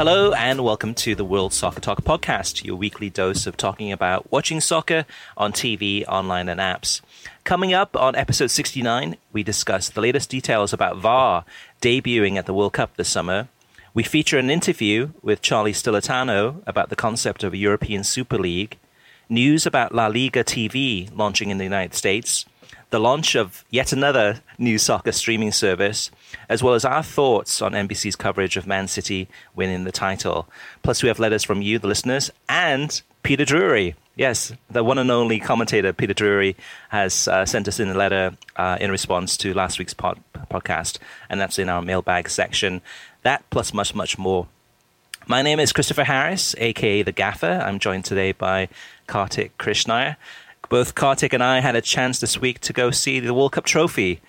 Hello and welcome to the World Soccer Talk podcast, your weekly dose of talking about watching soccer on TV, online and apps. Coming up on episode 69, we discuss the latest details about VAR debuting at the World Cup this summer. We feature an interview with Charlie Stillitano about the concept of a European Super League, news about La Liga TV launching in the United States, the launch of yet another new soccer streaming service, as well as our thoughts on NBC's coverage of Man City winning the title. Plus, we have letters from you, the listeners, and Peter Drury. Yes, the one and only commentator, Peter Drury, has sent us in a letter in response to last week's podcast, and that's in our mailbag section. That plus much, much more. My name is Christopher Harris, a.k.a. The Gaffer. I'm joined today by Kartik Krishnaiyer. Both Kartik and I had a chance this week to go see the World Cup trophy.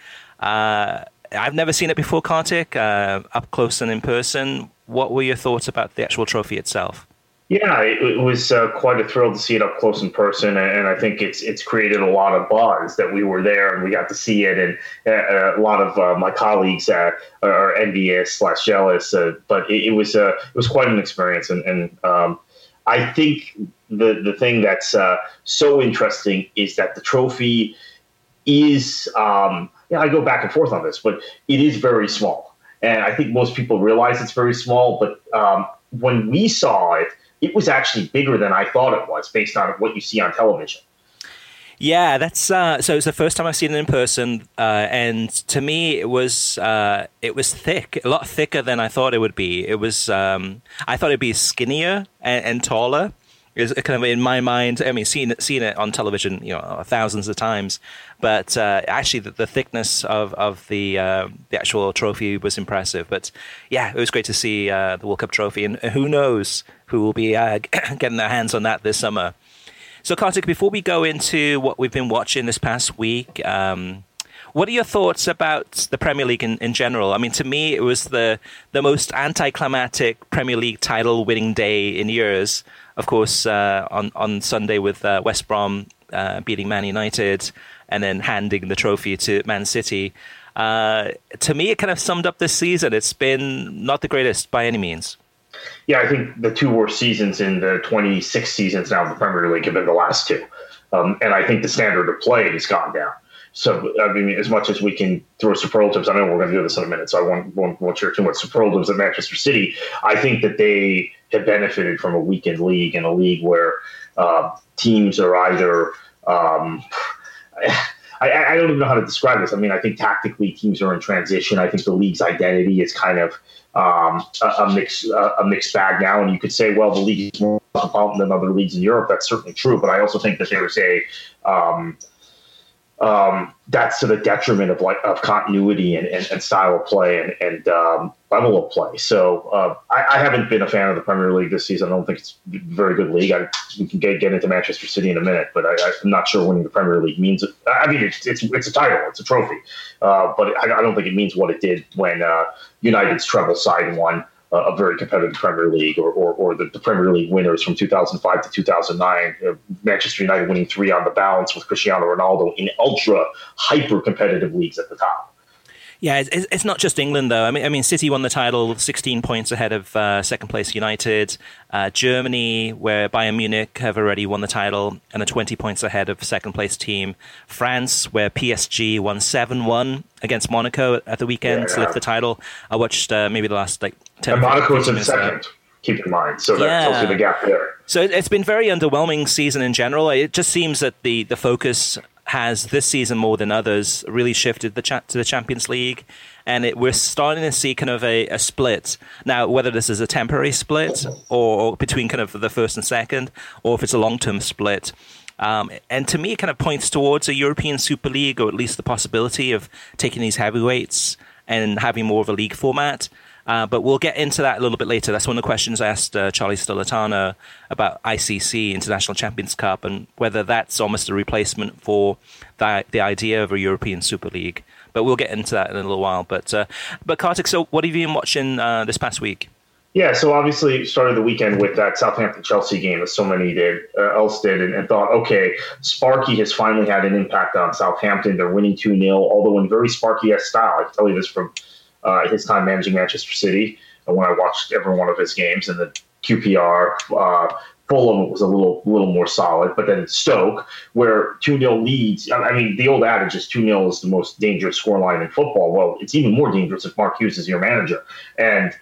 I've never seen it before, Kartik, up close and in person. What were your thoughts about the actual trophy itself? Yeah, it was quite a thrill to see it up close in person, and I think it's created a lot of buzz that we were there and we got to see it, and a lot of my colleagues are envious / jealous, but it was quite an experience, and I think the thing that's so interesting is that the trophy is, I go back and forth on this, but it is very small. And I think most people realize it's very small, but when we saw it, it was actually bigger than I thought it was based on what you see on television. Yeah, that's so it's the first time I've seen it in person, and to me it was thick, a lot thicker than I thought it would be. It was I thought it'd be skinnier and taller. It was kind of in my mind. I mean, seeing it on television, thousands of times, but actually the thickness of the actual trophy was impressive. But yeah, it was great to see the World Cup trophy, and who knows who will be getting their hands on that this summer. So, Kartik, before we go into what we've been watching this past week, what are your thoughts about the Premier League in general? I mean, to me, it was the most anticlimactic Premier League title-winning day in years. Of course, on Sunday with West Brom beating Man United and then handing the trophy to Man City. To me, it kind of summed up this season. It's been not the greatest by any means. Yeah, I think the two worst seasons in the 26 seasons now of the Premier League have been the last two. And I think the standard of play has gone down. So, I mean, as much as we can throw superlatives, I know we're going to do this in a minute, so I won't share too much superlatives at Manchester City. I think that they have benefited from a weakened league, and a league where teams are either I don't even know how to describe this. I mean, I think tactically teams are in transition. I think the league's identity is kind of a mixed bag now. And you could say, well, the league is more cosmopolitan than other leagues in Europe. That's certainly true. But I also think that there's that's to the detriment of continuity and style of play and level of play. So I haven't been a fan of the Premier League this season. I don't think it's a very good league. We can get into Manchester City in a minute, but I'm not sure winning the Premier League means it. I mean, it's a title, it's a trophy, but I don't think it means what it did when United's treble side won a very competitive Premier League, or the Premier League winners from 2005 to 2009, Manchester United winning 3 on the bounce with Cristiano Ronaldo in ultra hyper competitive leagues at the top. Yeah, it's not just England though. I mean, City won the title 16 points ahead of second place United. Germany, where Bayern Munich have already won the title and are 20 points ahead of second place team. France, where PSG won 7-1 against Monaco at the weekend to lift the title. I watched maybe the last 10 and Monaco's in second. Keep in mind, so that tells you the gap there. So it's been very underwhelming season in general. It just seems that the focus has this season more than others really shifted to the Champions League, and we're starting to see kind of a split now. Whether this is a temporary split or between kind of the first and second, or if it's a long-term split. And to me, it kind of points towards a European Super League, or at least the possibility of taking these heavyweights and having more of a league format. But we'll get into that a little bit later. That's one of the questions I asked Charlie Stillitano about ICC, International Champions Cup, and whether that's almost a replacement for the idea of a European Super League. But we'll get into that in a little while. But Kartik, so what have you been watching this past week? Yeah, so obviously started the weekend with that Southampton-Chelsea game, as so many else did, and thought, okay, Sparky has finally had an impact on Southampton. They're winning 2-0, although in very Sparky-esque style. I can tell you this from his time managing Manchester City. when I watched every one of his games. And the QPR, Fulham was a little more solid. But then Stoke, where 2-0 leads, I mean, the old adage is 2-0 is the most dangerous scoreline in football. Well, it's even more dangerous if Mark Hughes is your manager. And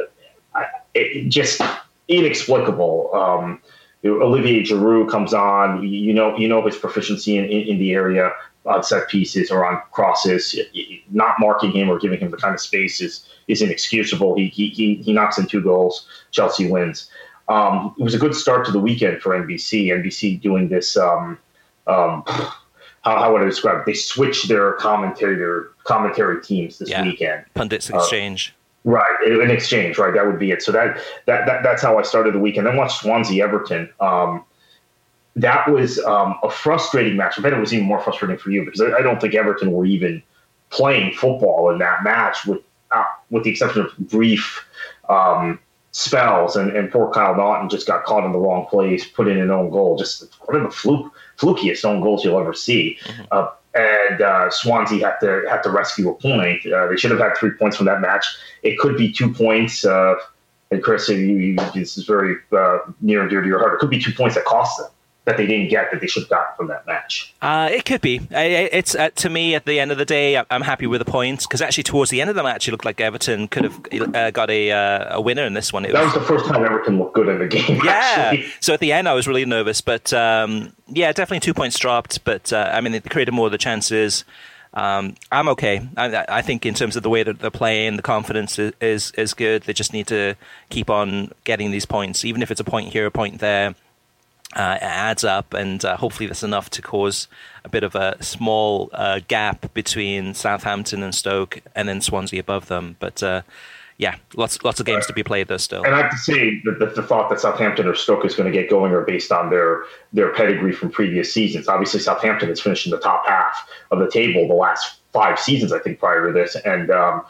it just inexplicable. Olivier Giroud comes on. You know his proficiency in the area on set pieces or on crosses. Not marking him or giving him the kind of space is inexcusable. He knocks in 2 goals. Chelsea wins. It was a good start to the weekend for NBC. NBC doing this. How would I describe it? They switched their commentary teams this weekend. Pundits exchange. Right, an exchange, right? That would be it. So that's how I started the weekend. Then watched Swansea Everton. That was a frustrating match. I bet it was even more frustrating for you because I don't think Everton were even playing football in that match, with the exception of brief spells. And poor Kyle Naughton just got caught in the wrong place, put in an own goal. Just one of the flukiest own goals you'll ever see. Mm-hmm. And Swansea had to rescue a point. They should have had 3 points from that match. It could be 2 points. And Chris, this is very near and dear to your heart. It could be 2 points that cost them, that they didn't get, that they should have gotten from that match. It could be. It's to me, at the end of the day, I'm happy with the points, because actually towards the end of the match, it looked like Everton could have got a winner in this one. That was the first time Everton looked good in the game. Yeah. Actually. So at the end, I was really nervous, but definitely 2 points dropped. But they created more of the chances. I'm okay. I think in terms of the way that they're playing, the confidence is good. They just need to keep on getting these points, even if it's a point here, a point there. It adds up, and hopefully that's enough to cause a bit of a small gap between Southampton and Stoke, and then Swansea above them. But lots of games to be played though still. And I have to say that the thought that Southampton or Stoke is going to get going are based on their pedigree from previous seasons. Obviously, Southampton has finished in the top half of the table the last 5 seasons, I think, prior to this, and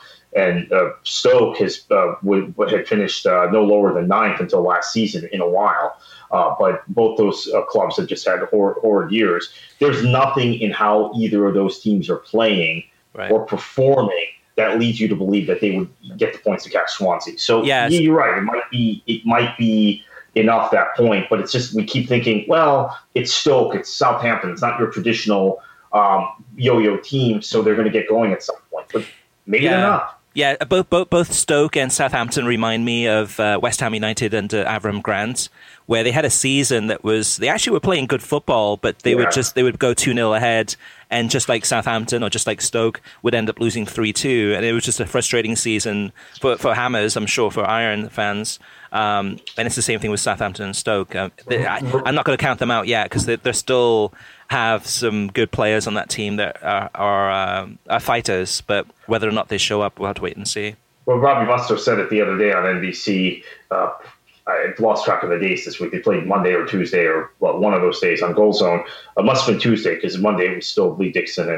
Stoke had finished no lower than 9th until last season in a while. But both those clubs have just had horrid years. There's nothing in how either of those teams are playing or performing that leads you to believe that they would get the points to catch Swansea. So you're right. It might be enough that point, but it's just we keep thinking, well, it's Stoke, it's Southampton, it's not your traditional yo-yo team, so they're going to get going at some point. But maybe they're not. Yeah, both Stoke and Southampton remind me of West Ham United under Avram Grant, where they had a season that they actually were playing good football, but they would go 2-0 ahead, and just like Southampton or just like Stoke would end up losing 3-2, and it was just a frustrating season for Hammers, I'm sure, for Iron fans. And it's the same thing with Southampton and Stoke. I'm not going to count them out yet because they still have some good players on that team that are fighters, but whether or not they show up, we'll have to wait and see. Well, Robbie Mustoe said it the other day on NBC. I've lost track of the days this week. They played Monday or Tuesday or one of those days on Goal Zone. It must have been Tuesday because Monday it was still Lee Dixon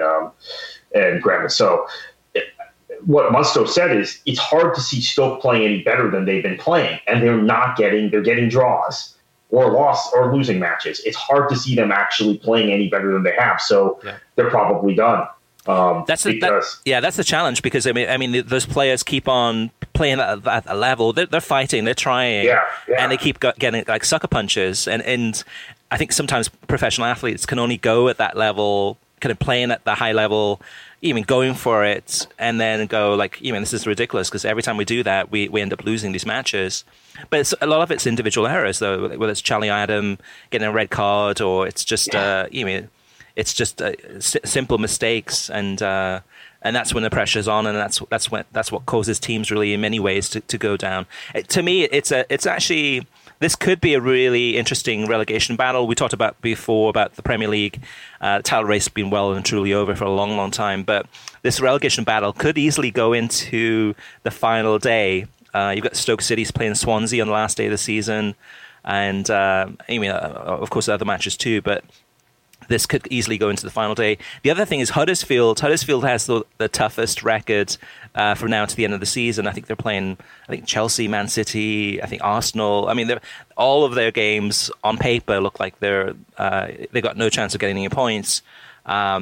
and Graham. So what Mustoe said is it's hard to see Stoke playing any better than they've been playing, and they're getting draws or losing matches. It's hard to see them actually playing any better than they have. So they're probably done. That's the challenge, because I mean those players keep on playing at a level. They're fighting, they're trying, and they keep getting like sucker punches. And I think sometimes professional athletes can only go at that level, kind of playing at the high level, even going for it, and then go like, this is ridiculous because every time we do that, we end up losing these matches. But a lot of it's individual errors, though, whether it's Charlie Adam getting a red card, or it's just it's just simple mistakes, and that's when the pressure's on, and that's what causes teams really in many ways to go down. To me, it's actually, this could be a really interesting relegation battle. We talked about before about the Premier League. Title race has been well and truly over for a long, long time, but this relegation battle could easily go into the final day. You've got Stoke City's playing Swansea on the last day of the season, and of course other matches too, but this could easily go into the final day. The other thing is Huddersfield. Huddersfield has the toughest record from now to the end of the season. I think they're playing, Chelsea, Man City, I think Arsenal. I mean, all of their games on paper look like they've got no chance of getting any points.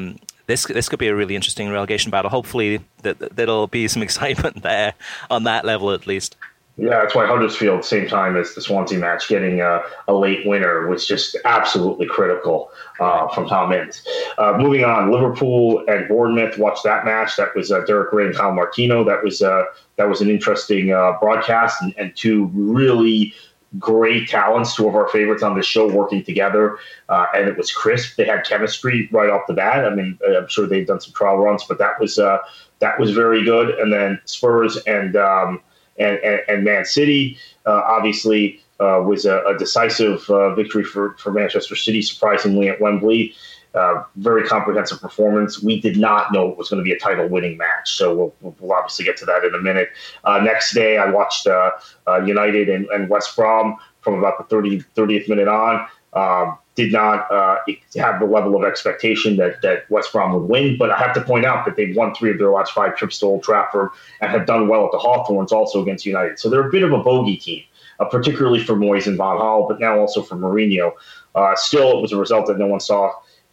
this could be a really interesting relegation battle. Hopefully, there'll be some excitement there on that level at least. Yeah, that's why Huddersfield, same time as the Swansea match, getting a late winner was just absolutely critical from Tom Ince. Moving on, Liverpool and Bournemouth. Watched that match. That was Derek Ray and Kyle Martino. That was an interesting broadcast, and two really great talents, two of our favorites on this show, working together, and it was crisp. They had chemistry right off the bat. I mean, I'm sure they've done some trial runs, but that was very good. And then Spurs and Man City, obviously, was a decisive victory for Manchester City, surprisingly, at Wembley. Very comprehensive performance. We did not know it was going to be a title-winning match, so we'll obviously get to that in a minute. Next day, I watched United and West Brom from about the 30th minute on. Did not have the level of expectation that West Brom would win, but I have to point out that they've won 3 of their last 5 trips to Old Trafford and have done well at the Hawthorns, also against United. So they're a bit of a bogey team, particularly for Moyes and Van Gaal, but now also for Mourinho. Still, it was a result that no one saw,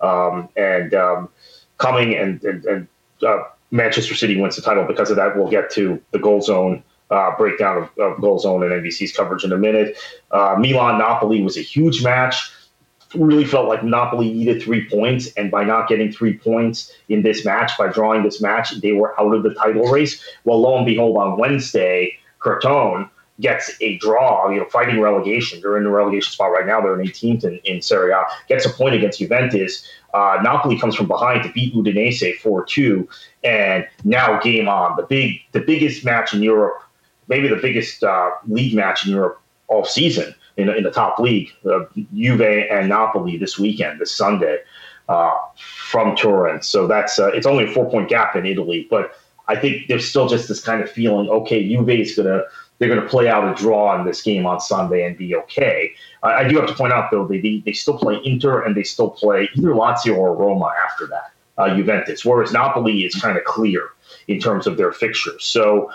coming, and Manchester City wins the title because of that. We'll get to the goal zone breakdown of goal zone and NBC's coverage in a minute. Milan-Napoli was a huge match. Really felt like Napoli needed 3 points, and by not getting 3 points in this match, by drawing this match, they were out of the title race. Well, lo and behold, on Wednesday, Crotone gets a draw, fighting relegation. They're in the relegation spot right now. They're in 18th in Serie A. Gets a point against Juventus. Napoli comes from behind to beat Udinese 4-2, and now game on. The biggest match in Europe, maybe the biggest league match in Europe all season. In the top league, Juve and Napoli this weekend, this Sunday, from Turin. So that's it's only a 4-point gap in Italy, but I think there's still just this kind of feeling. Okay, Juve is they're gonna play out a draw in this game on Sunday and be okay. I do have to point out though they still play Inter and they still play either Lazio or Roma after that, Juventus. Whereas Napoli is kind of clear in terms of their fixtures. So.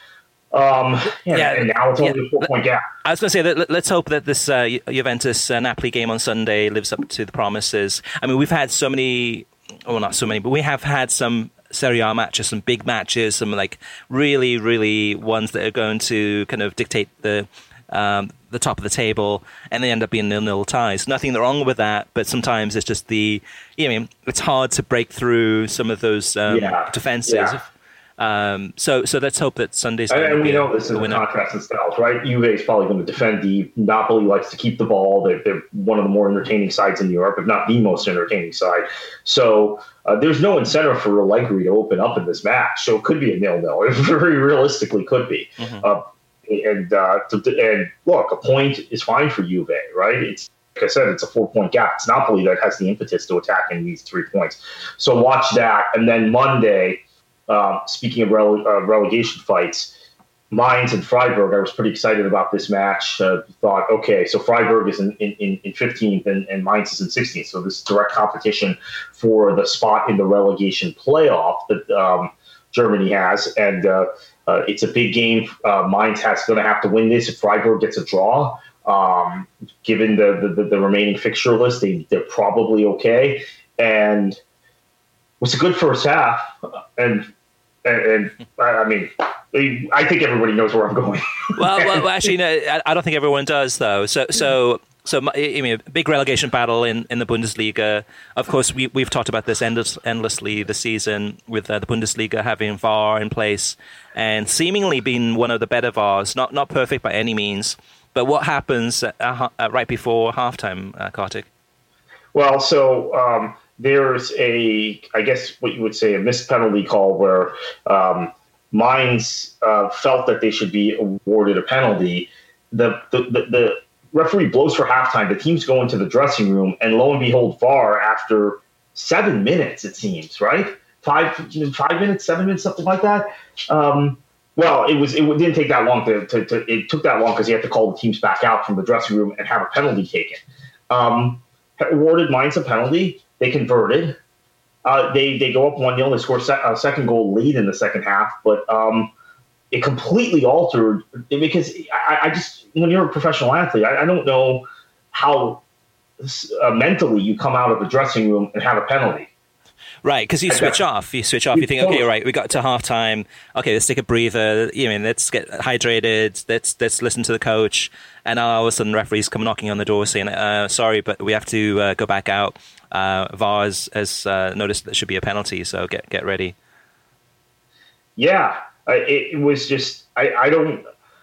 And now it's only a 4-point gap. I was going to say that let's hope that this Juventus-Napoli game on Sunday lives up to the promises. I mean, we've had so many, well, not so many, but we have had some Serie A matches, some big matches, some like really, really ones that are going to kind of dictate the top of the table, and they end up being 0-0 ties. Nothing wrong with that, but sometimes it's just it's hard to break through some of those defenses. Yeah. So let's hope that Sunday's going to be know this is a contrast in styles, right? Juve is probably going to defend deep. Napoli likes to keep the ball. They're one of the more entertaining sides in Europe, if not the most entertaining side. So there's no incentive for Allegri to open up in this match. So it could be a 0-0. It very realistically could be. Mm-hmm. And look, a point is fine for Juve, right? It's like I said, it's a 4-point gap. It's Napoli that has the impetus to attack and needs 3 points. So watch that, and then Monday. Speaking of relegation fights, Mainz and Freiburg, I was pretty excited about this match. Thought, okay, so Freiburg is in 15th and Mainz is in 16th. So this is direct competition for the spot in the relegation playoff that Germany has. And it's a big game. Mainz going to have to win this. If Freiburg gets a draw, given the remaining fixture list, they're probably okay. And it was a good first half. And I mean, I think everybody knows where I'm going. well, actually, no, I don't think everyone does, though. So I mean, a big relegation battle in the Bundesliga. Of course, we've talked about this endlessly this season with the Bundesliga having VAR in place and seemingly being one of the better VARs. Not perfect by any means, but what happens right before halftime, Kartik? Well, so. There's I guess what you would say, a missed penalty call where Mainz felt that they should be awarded a penalty. The referee blows for halftime. The teams go into the dressing room, and lo and behold, VAR after 7 minutes, it seems, right? 5 minutes, 7 minutes, something like that. Well, it didn't take that long it took that long because you had to call the teams back out from the dressing room and have a penalty taken. Awarded Mainz a penalty. They converted. They go up 1-0. They score a second goal late in the second half, but it completely altered because I just, when you're a professional athlete, I don't know how mentally you come out of the dressing room and have a penalty. Right, because you switch off. You switch off. You think, okay, right, we got to halftime. Okay, let's take a breather. Let's get hydrated. Let's listen to the coach. And now all of a sudden, referees come knocking on the door saying, "Sorry, but we have to go back out. VAR has noticed there should be a penalty, so get ready." Yeah, it was just I don't.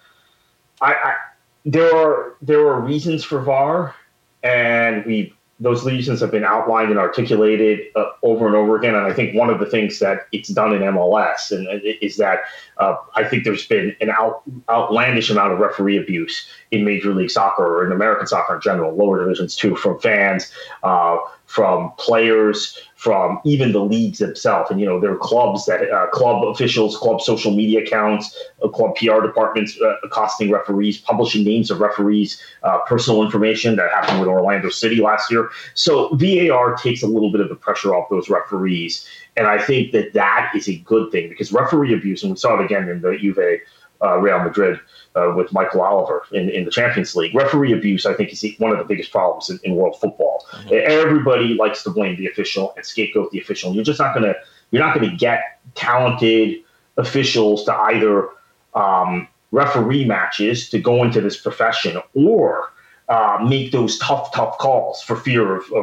There are reasons for VAR, and those reasons have been outlined and articulated over and over again. And I think one of the things that it's done in MLS is that I think there's been an outlandish amount of referee abuse in Major League Soccer or in American soccer in general, lower divisions too, from fans, from players, from even the leagues themselves. And, there are clubs that club officials, club social media accounts, club PR departments accosting referees, publishing names of referees, personal information that happened with Orlando City last year. So VAR takes a little bit of the pressure off those referees. And I think that is a good thing because referee abuse, and we saw it again in the Juve Real Madrid with Michael Oliver in the Champions League. Referee abuse, I think, is one of the biggest problems in world football. Mm-hmm. Everybody likes to blame the official and scapegoat the official. You're not going to get talented officials to either referee matches to go into this profession or make those tough calls for fear of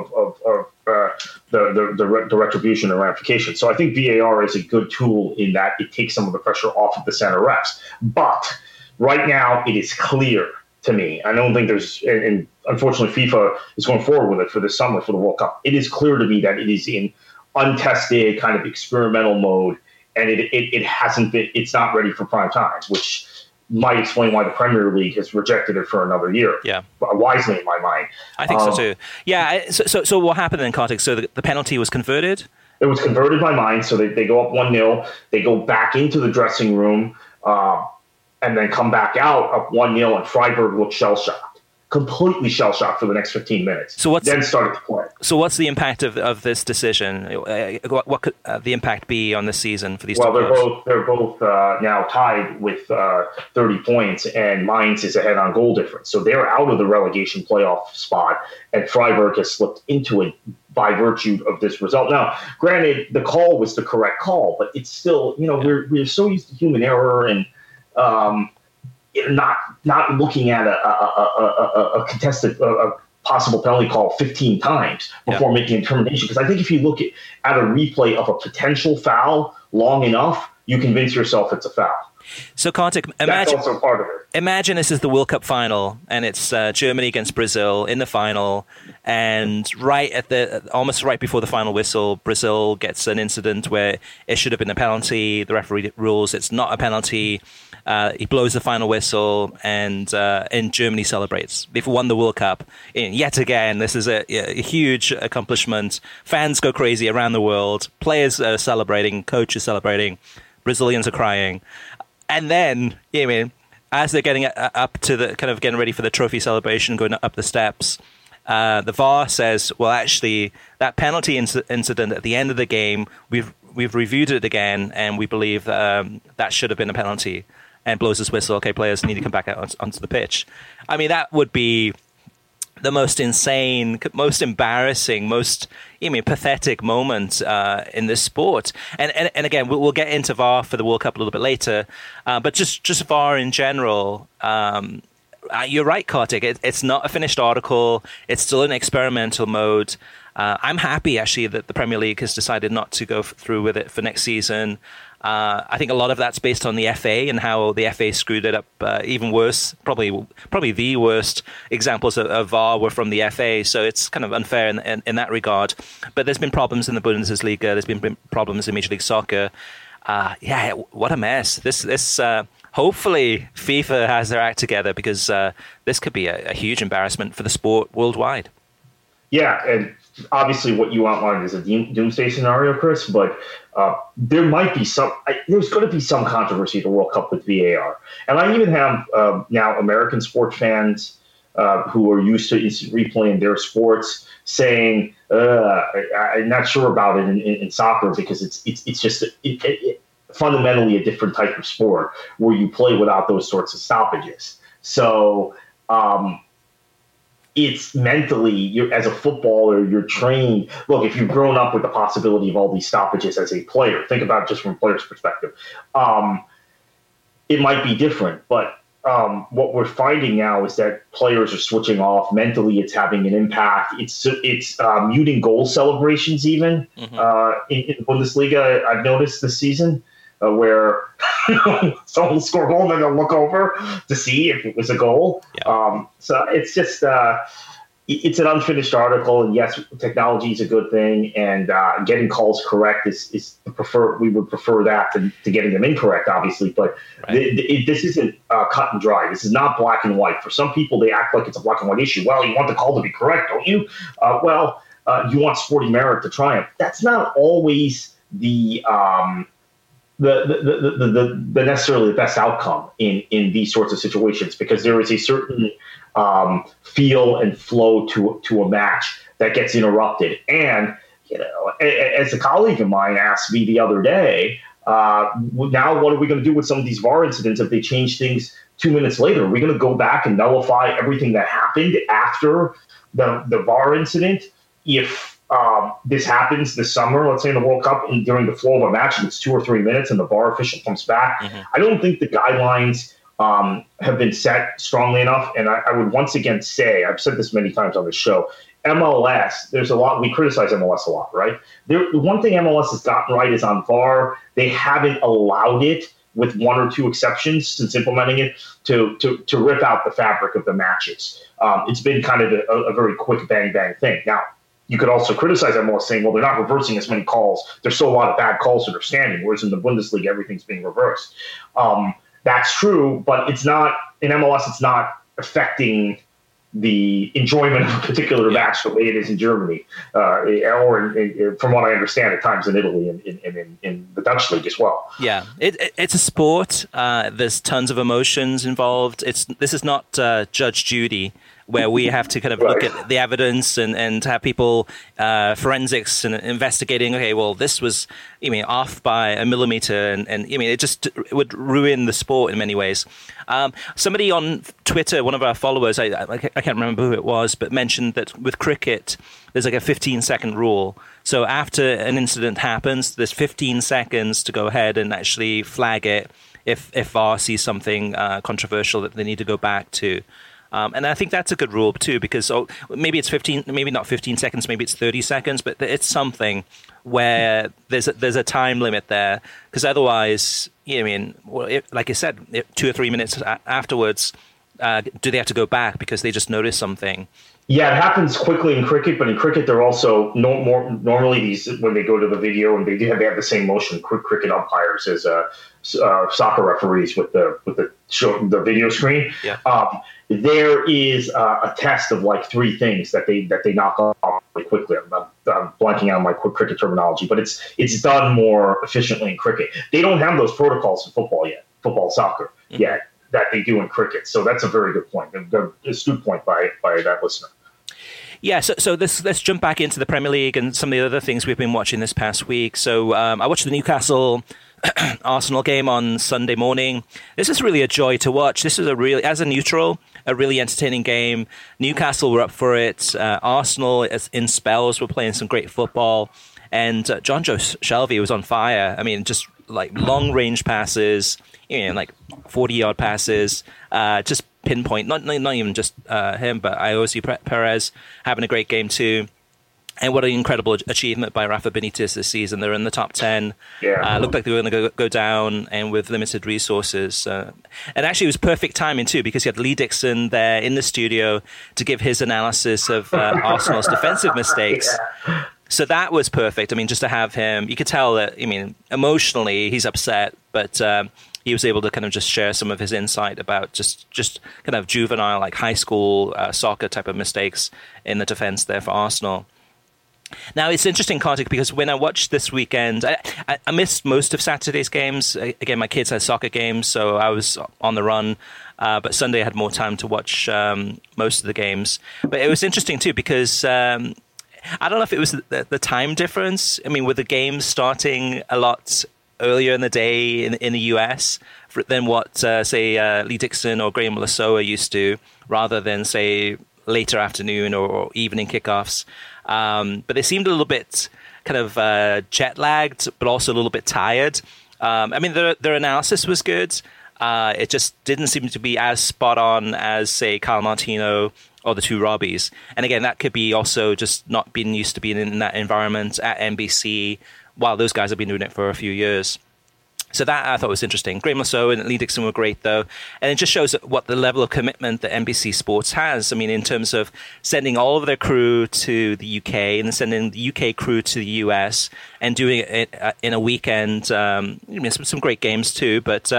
the retribution and ramification. So I think VAR is a good tool in that it takes some of the pressure off of the center refs. But right now, it is clear to me. I don't think there's, and unfortunately, FIFA is going forward with it for this summer for the World Cup. It is clear to me that it is in untested kind of experimental mode, and it hasn't been. It's not ready for prime time, which might explain why the Premier League has rejected it for another year. Yeah, wisely in my mind. I think so too. Yeah. So what happened in context? So the penalty was converted. It was converted by mine. So they go up 1-0. They go back into the dressing room. And then come back out up 1-0, and Freiburg looked shell-shocked, completely shell-shocked for the next 15 minutes. Then started to play. So what's the impact of this decision? What could the impact be on the season for these two clubs? Well, they're both now tied with 30 points, and Mainz is ahead on goal difference. So they're out of the relegation playoff spot, and Freiburg has slipped into it by virtue of this result. Now, granted, the call was the correct call, but it's still, we're so used to human error and not looking at a contested a possible penalty call 15 times before making a determination. Because I think if you look at a replay of a potential foul long enough, you convince yourself it's a foul. So, Kartik, that's also part of it. Imagine this is the World Cup final, and it's Germany against Brazil in the final, and almost right before the final whistle, Brazil gets an incident where it should have been a penalty. The referee rules it's not a penalty. He blows the final whistle, and Germany celebrates. They've won the World Cup. And yet again, this is a huge accomplishment. Fans go crazy around the world. Players are celebrating. Coaches celebrating. Brazilians are crying. And then, as they're getting up to the kind of getting ready for the trophy celebration, going up the steps, the VAR says, "Well, actually, that penalty incident at the end of the game, we've reviewed it again, and we believe that should have been a penalty." And blows his whistle. Okay, players need to come back out onto the pitch. I mean, that would be the most insane, most embarrassing, most pathetic moment in this sport. And again, we'll get into VAR for the World Cup a little bit later. But just VAR in general, you're right, Kartik. It's not a finished article. It's still in experimental mode. I'm happy, actually, that the Premier League has decided not to go through with it for next season. I think a lot of that's based on the FA and how the FA screwed it up even worse. Probably the worst examples of VAR were from the FA, so it's kind of unfair in that regard. But there's been problems in the Bundesliga. There's been problems in Major League Soccer. What a mess. This hopefully FIFA has their act together, because this could be a huge embarrassment for the sport worldwide. Yeah, and obviously what you outlined is a doomsday scenario, Chris, but there's going to be some controversy at the World Cup with VAR. And I even have now American sports fans who are used to replaying their sports saying, I'm not sure about it in soccer, because it's just fundamentally a different type of sport where you play without those sorts of stoppages. So it's mentally, you're, as a footballer, you're trained. Look, if you've grown up with the possibility of all these stoppages as a player, think about it just from a player's perspective. It might be different, but what we're finding now is that players are switching off. Mentally, it's having an impact. It's muting goal celebrations even in Bundesliga. I've noticed this season where someone will score a goal and then they'll look over to see if it was a goal. Yeah. So it's just it's an unfinished article, and yes, technology is a good thing, and getting calls correct is we would prefer that to getting them incorrect, obviously. But this isn't cut and dry. This is not black and white. For some people, they act like it's a black and white issue. Well, you want the call to be correct, don't you? You want sporting merit to triumph. That's not always the necessarily the best outcome in these sorts of situations, because there is a certain feel and flow to a match that gets interrupted. And as a colleague of mine asked me the other day, now what are we going to do with some of these VAR incidents if they change things 2 minutes later? Are we going to go back and nullify everything that happened after the VAR incident if this happens this summer, let's say in the World Cup, and during the flow of a match, and it's 2 or 3 minutes and the VAR official comes back? I don't think the guidelines have been set strongly enough. And I would once again say, I've said this many times on the show, MLS, there's a lot, we criticize MLS a lot, right? The one thing MLS has gotten right is on VAR, they haven't allowed it, with 1 or 2 exceptions since implementing it, to rip out the fabric of the matches. It's been kind of a very quick bang thing. Now, you could also criticize MLS saying, well, they're not reversing as many calls. There's still a lot of bad calls that are standing, whereas in the Bundesliga, everything's being reversed. That's true, but it's not, in MLS, it's not affecting the enjoyment of a particular match the way it is in Germany, or from what I understand, at times in Italy and in the Dutch league as well. Yeah, it's a sport. There's tons of emotions involved. This is not Judge Judy, where we have to kind of look at the evidence and have people forensics and investigating. Okay, well, this was off by a millimeter, and it would ruin the sport in many ways. Somebody on Twitter, one of our followers, I can't remember who it was, but mentioned that with cricket, there's like a 15-second rule. So after an incident happens, there's 15 seconds to go ahead and actually flag it if VAR sees something controversial that they need to go back to. And I think that's a good rule too, because maybe it's 15, maybe not 15 seconds, maybe it's 30 seconds, but it's something where there's a time limit there, because otherwise, like I said, 2 or 3 minutes afterwards, do they have to go back because they just noticed something? Yeah, it happens quickly in cricket, but in cricket, they're also normally these, when they go to the video, and they have the same motion, cricket umpires as soccer referees with the video screen. Yeah. There is a test of like 3 things that they knock off really quickly. I'm blanking on my cricket terminology, but it's done more efficiently in cricket. They don't have those protocols in football, soccer yet, that they do in cricket. So that's a very good point, an astute point by that listener. Yeah, so let's jump back into the Premier League and some of the other things we've been watching this past week. So I watched the Newcastle Arsenal game on Sunday morning. This is really a joy to watch. This was as a neutral, a really entertaining game. Newcastle were up for it. Arsenal, in spells, were playing some great football. And Jonjo Shelvey was on fire. I mean, just like long-range passes, like 40-yard passes, just pinpoint. Not even just him, but Ayoze Perez having a great game too. And what an incredible achievement by Rafa Benitez this season. They're in the top 10. Yeah. Looked like they were going to go down, and with limited resources. And actually, it was perfect timing, too, because you had Lee Dixon there in the studio to give his analysis of Arsenal's defensive mistakes. Yeah. So that was perfect. I mean, just to have him, you could tell that, emotionally, he's upset, but he was able to kind of just share some of his insight about just kind of juvenile, like high school soccer type of mistakes in the defense there for Arsenal. Now, it's interesting, Kartik, because when I watched this weekend, I missed most of Saturday's games. Again, my kids had soccer games, so I was on the run. But Sunday I had more time to watch most of the games. But it was interesting, too, because I don't know if it was the time difference. I mean, with the games starting a lot earlier in the day in the US than what, say, Lee Dixon or Graham Lasoa used to, rather than, say, later afternoon or evening kickoffs. But they seemed a little bit kind of jet lagged, but also a little bit tired. I mean, their analysis was good. It just didn't seem to be as spot on as, say, Kyle Martino or the two Robbies. And again, that could be also just not being used to being in that environment at NBC, while those guys have been doing it for a few years. So that I thought was interesting. Graham Lasso and Lee Dixon were great, though. And it just shows what the level of commitment that NBC Sports has. I mean, in terms of sending all of their crew to the UK and then sending the UK crew to the US and doing it in a weekend. Some great games, too. But,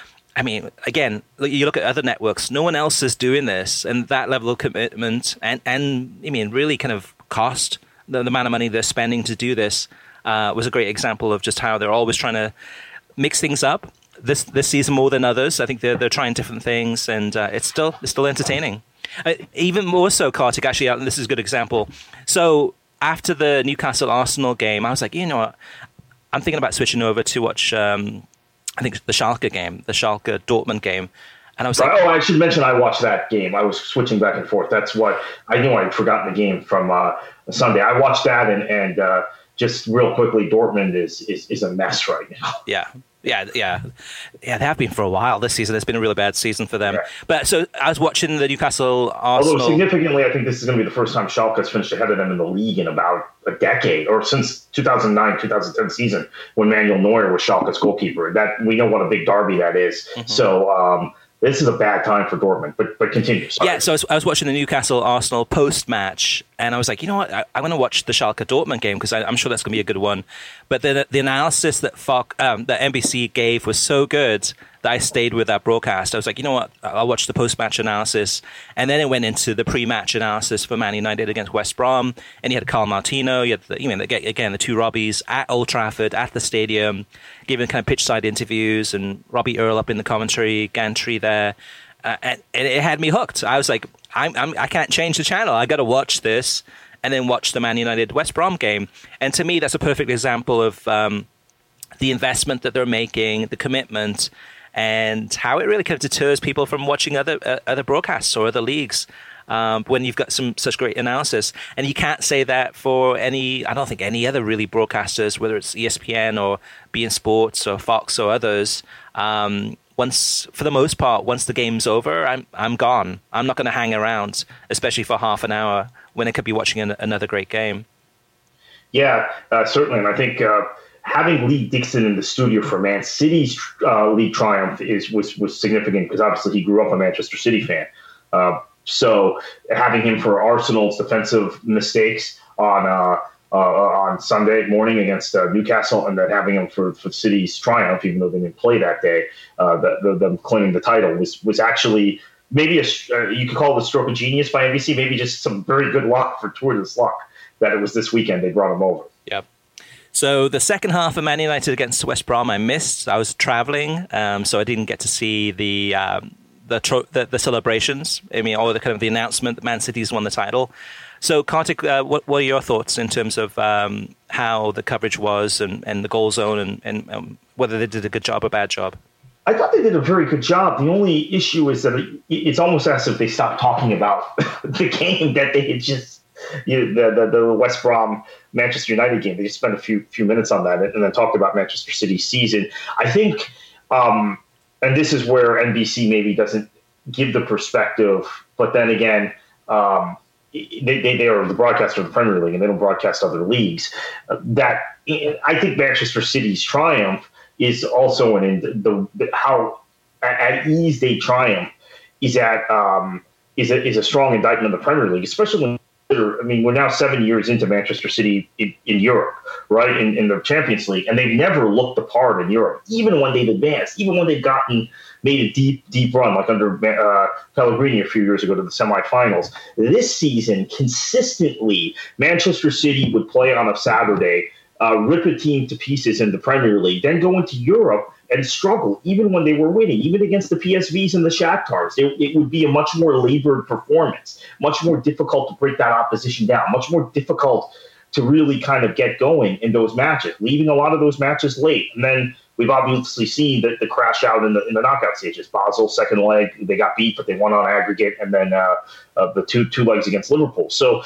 I mean, again, you look at other networks. No one else is doing this. And that level of commitment and I mean, really kind of cost, the amount of money they're spending to do this was a great example of just how they're always trying to mix things up this season more than others. I think they're trying different things, and it's still entertaining. Even more so, Kartik, actually, this is a good example. So after the Newcastle Arsenal game, I was like, you know what? I'm thinking about switching over to watch, I think, the Schalke game, the Schalke Dortmund game. And I was like, I should mention I watched that game. I was switching back and forth. That's what I knew. I'd forgotten the game from Sunday. I watched that, and just real quickly, Dortmund is a mess right now. Yeah, they have been for a while this season. It's been a really bad season for them. Yeah. But so I was watching the Newcastle Arsenal. Although significantly, I think this is going to be the first time Schalke has finished ahead of them in the league in about a decade, or since 2009-2010 season when Manuel Neuer was Schalke's goalkeeper. That we know what a big derby that is. Mm-hmm. So this is a bad time for Dortmund. But continue. Sorry. Yeah, so I was watching the Newcastle Arsenal post match, and I was like, you know what, I'm going to watch the Schalke Dortmund game because I'm sure that's going to be a good one. But the analysis that that NBC gave was so good that I stayed with that broadcast. I was like, you know what, I'll watch the post-match analysis. And then it went into the pre-match analysis for Man United against West Brom. And you had Kyle Martino, you had the two Robbies at Old Trafford, at the stadium, giving kind of pitch-side interviews, and Robbie Earle up in the commentary, Gantry there. And it had me hooked. I was like, I can't change the channel. I got to watch this and then watch the Man United West Brom game. And to me, that's a perfect example of the investment that they're making, the commitment, and how it really kind of deters people from watching other broadcasts or other leagues when you've got such great analysis. And you can't say that for I don't think any other really broadcasters, whether it's ESPN or beIN Sports or Fox or others. For the most part, once the game's over, I'm gone. I'm not going to hang around, especially for half an hour when I could be watching another great game. Yeah, certainly. And I think having Lee Dixon in the studio for Man City's league triumph was significant because obviously he grew up a Manchester City fan. So having him for Arsenal's defensive mistakes on Sunday morning against Newcastle, and then having him for City's triumph, even though they didn't play that day, them claiming the title was actually maybe you could call it a stroke of genius by NBC, maybe just some very good luck, fortuitous luck that it was this weekend they brought him over. Yep. So the second half of Man United against West Brom, I missed. I was traveling, so I didn't get to see the celebrations. I mean, or the kind of the announcement that Man City's won the title. So, Kartik, what are your thoughts in terms of how the coverage was and the goal zone and whether they did a good job or bad job? I thought they did a very good job. The only issue is that it's almost as if they stopped talking about the game that they had just, the West Brom Manchester United game. They just spent a few minutes on that and then talked about Manchester City's season. I think, and this is where NBC maybe doesn't give the perspective, but then again, they are the broadcaster of the Premier League and they don't broadcast other leagues. That I think Manchester City's triumph is also how at ease they triumph is a strong indictment of the Premier League, especially when we're now 7 years into Manchester City in Europe, right, in the Champions League, and they've never looked the part in Europe, even when they've advanced, even when they've made a deep run, like under Pellegrini a few years ago to the semifinals. This season, consistently, Manchester City would play on a Saturday, rip a team to pieces in the Premier League, then go into Europe and struggle, even when they were winning, even against the PSVs and the Shakhtars. It would be a much more labored performance, much more difficult to break that opposition down, much more difficult to really kind of get going in those matches, leaving a lot of those matches late. And then we've obviously seen the crash out in the knockout stages. Basel, second leg, they got beat, but they won on aggregate, and then the two legs against Liverpool. So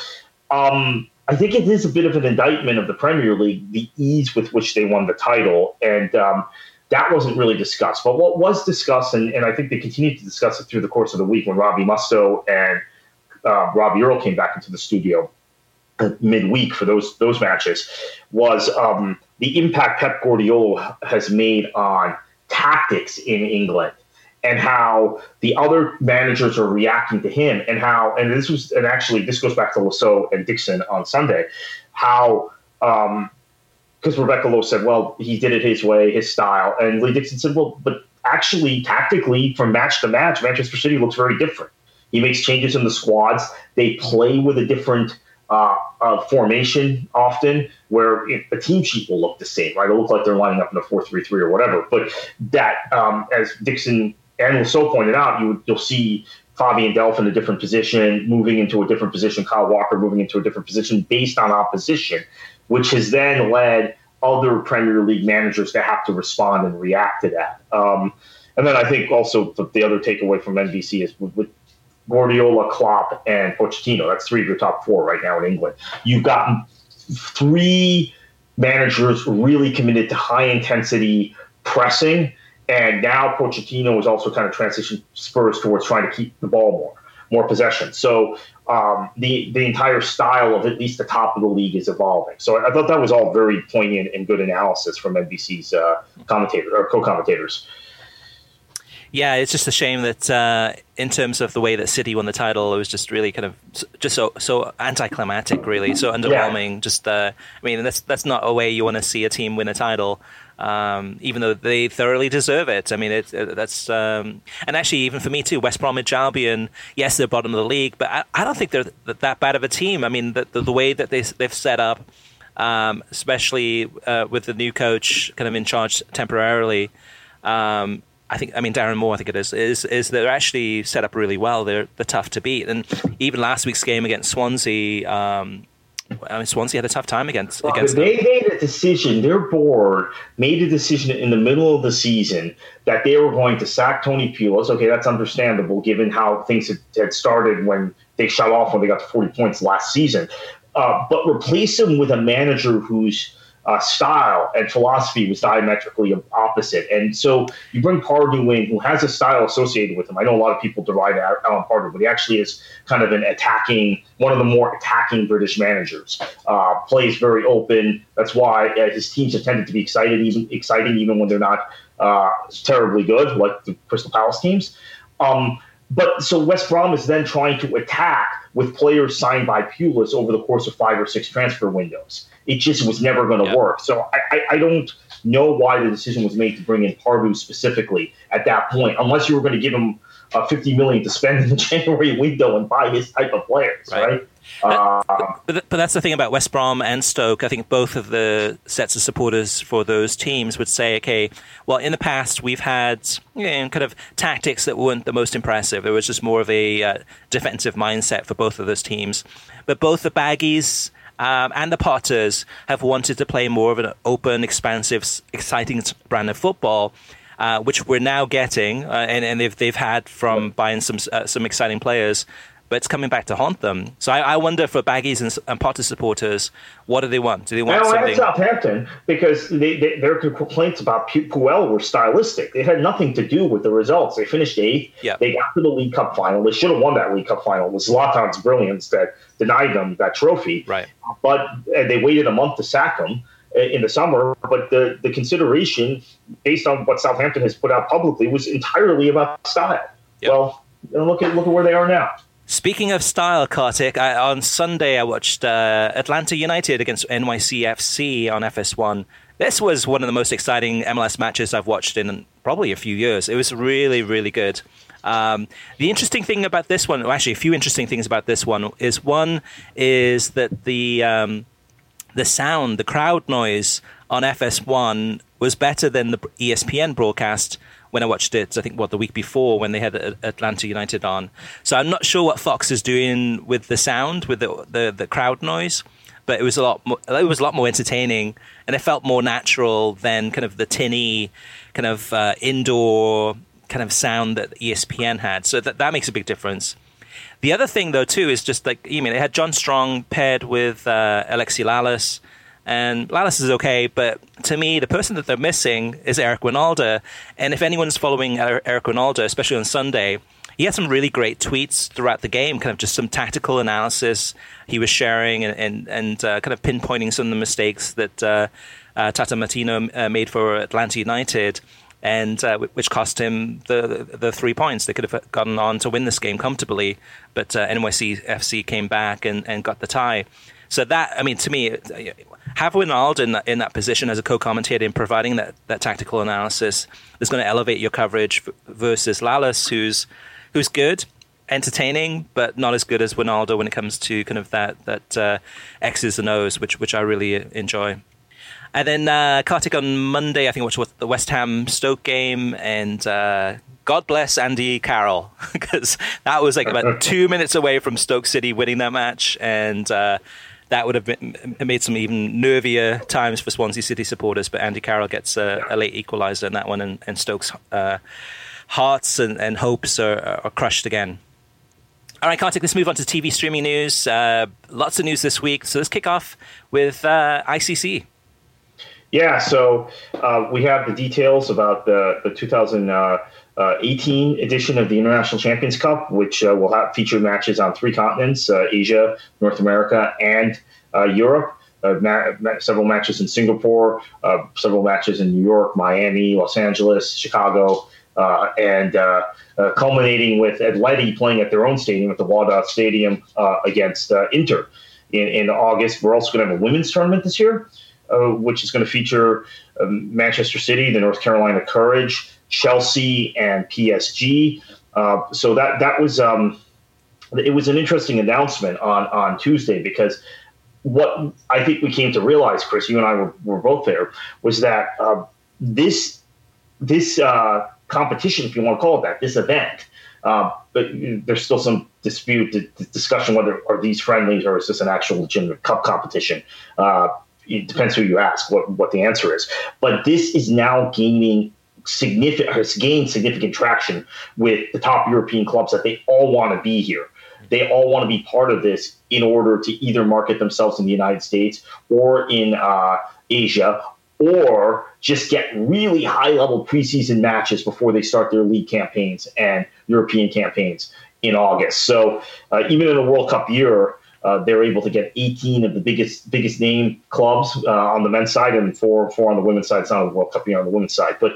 I think it is a bit of an indictment of the Premier League, the ease with which they won the title, and that wasn't really discussed. But what was discussed, and I think they continued to discuss it through the course of the week when Robbie Mustoe and Robbie Earle came back into the studio midweek for those matches, was the impact Pep Guardiola has made on tactics in England, and how the other managers are reacting to him, and this goes back to Lasso and Dixon on Sunday, how because Rebecca Lowe said, well, he did it his way, his style, and Lee Dixon said, well, but actually tactically from match to match, Manchester City looks very different. He makes changes in the squads. They play with a different formation often, where the team sheet will look the same, right? It'll look like they're lining up in a 4-3-3 or whatever. But that, as Dixon and Lasso pointed out, you'll see Fabian Delph in a different position, moving into a different position, Kyle Walker moving into a different position based on opposition, which has then led other Premier League managers to have to respond and react to that. And then I think also the other takeaway from NBC is with Guardiola, Klopp, and Pochettino. That's three of your top four right now in England. You've got three managers really committed to high-intensity pressing, and now Pochettino is also kind of transitioned Spurs towards trying to keep the ball more possession. So the entire style of at least the top of the league is evolving. So I thought that was all very poignant and good analysis from NBC's co-commentators. Yeah, it's just a shame that in terms of the way that City won the title, it was just really kind of just so anticlimactic, really, so underwhelming. Yeah. Just I mean, that's not a way you want to see a team win a title, even though they thoroughly deserve it. I mean, that's and actually even for me too, West Bromwich Albion, yes, they're bottom of the league, but I don't think they're that bad of a team. I mean, the way that they've set up, especially with the new coach kind of in charge temporarily. Darren Moore, I think it is they're actually set up really well. They're tough to beat. And even last week's game against Swansea, Swansea had a tough time against them. They made a decision, their board made a decision in the middle of the season that they were going to sack Tony Pulis. Okay, that's understandable given how things had started when they shut off when they got to 40 points last season. But replace him with a manager whose style and philosophy was diametrically opposite. And so you bring Pardew in, who has a style associated with him. I know a lot of people deride Alan Pardew, but he actually is kind of one of the more attacking British managers. Plays very open. That's why his teams have tended to be exciting even when they're not terribly good, like the Crystal Palace teams. But so West Brom is then trying to attack with players signed by Pulis over the course of 5 or 6 transfer windows. It just was never going to work. So I don't know why the decision was made to bring in Pardew specifically at that point, unless you were going to give him $50 million to spend in the January window and buy his type of players, right? But that's the thing about West Brom and Stoke. I think both of the sets of supporters for those teams would say, okay, well, in the past we've had kind of tactics that weren't the most impressive. It was just more of a defensive mindset for both of those teams. But both the Baggies and the Potters have wanted to play more of an open, expansive, exciting brand of football, which we're now getting, and they've had from buying some exciting players. But it's coming back to haunt them. So I wonder for Baggies and Potter supporters, what do they want? Do they want something? At Southampton, because their complaints about Puel were stylistic. It had nothing to do with the results. They finished 8th. Yeah. They got to the League Cup final. They should have won that League Cup final. It was Zlatan's brilliance that denied them that trophy. Right. But they waited a month to sack him in the summer. But the consideration, based on what Southampton has put out publicly, was entirely about style. Yep. Well, look at where they are now. Speaking of style, Kartik, on Sunday I watched Atlanta United against NYCFC on FS1. This was one of the most exciting MLS matches I've watched in probably a few years. It was really, really good. The interesting thing about this one, well, actually a few interesting things about this one is that the sound, the crowd noise on FS1 was better than the ESPN broadcast when I watched it, I think, the week before when they had Atlanta United on. So I'm not sure what Fox is doing with the sound, with the crowd noise. but it was a lot more entertaining, and it felt more natural than kind of the tinny kind of indoor kind of sound that ESPN had. So that makes a big difference. The other thing, though, too, is just like, they had John Strong paired with Alexi Lalas, and Lalas is okay, but to me, the person that they're missing is Eric Wynalda. And if anyone's following Eric Wynalda, especially on Sunday, he had some really great tweets throughout the game, kind of just some tactical analysis he was sharing and kind of pinpointing some of the mistakes that Tata Martino made for Atlanta United, and which cost him the 3 points. They could have gotten on to win this game comfortably, but NYCFC came back and got the tie. So that, to me, have Wynalda in that position as a co-commentator and providing that tactical analysis is going to elevate your coverage versus Lalas, who's good, entertaining, but not as good as Wynalda when it comes to kind of that X's and O's, which I really enjoy. And then Kartik, on Monday, I think I watched the West Ham Stoke game, and God bless Andy Carroll, because that was like about 2 minutes away from Stoke City winning that match, and that would have made some even nervier times for Swansea City supporters. But Andy Carroll gets a late equaliser in that one, and Stoke's hearts and hopes are crushed again. All right, Kartik, let's move on to TV streaming news. Lots of news this week. So let's kick off with ICC. Yeah, so we have the details about the 2018 edition of the International Champions Cup, which will feature matches on 3 continents, Asia, North America, and Europe. Several matches in Singapore, several matches in New York, Miami, Los Angeles, Chicago, and culminating with Atleti playing at their own stadium, at the Wada Stadium, against Inter in August. We're also going to have a women's tournament this year, which is going to feature Manchester City, the North Carolina Courage, Chelsea, and PSG. So that was it was an interesting announcement on Tuesday, because what I think we came to realize, Chris, you and I were both there, was that this competition, if you want to call it that, this event, but there's still some discussion whether are these friendlies or is this an actual legitimate cup competition. It depends who you ask what the answer is. But this is now gained significant traction with the top European clubs, that they all want to be here. They all want to be part of this in order to either market themselves in the United States or in Asia, or just get really high-level preseason matches before they start their league campaigns and European campaigns in August. So even in a World Cup year, they're able to get 18 of the biggest name clubs on the men's side, and four on the women's side. It's not a World Cup year on the women's side, but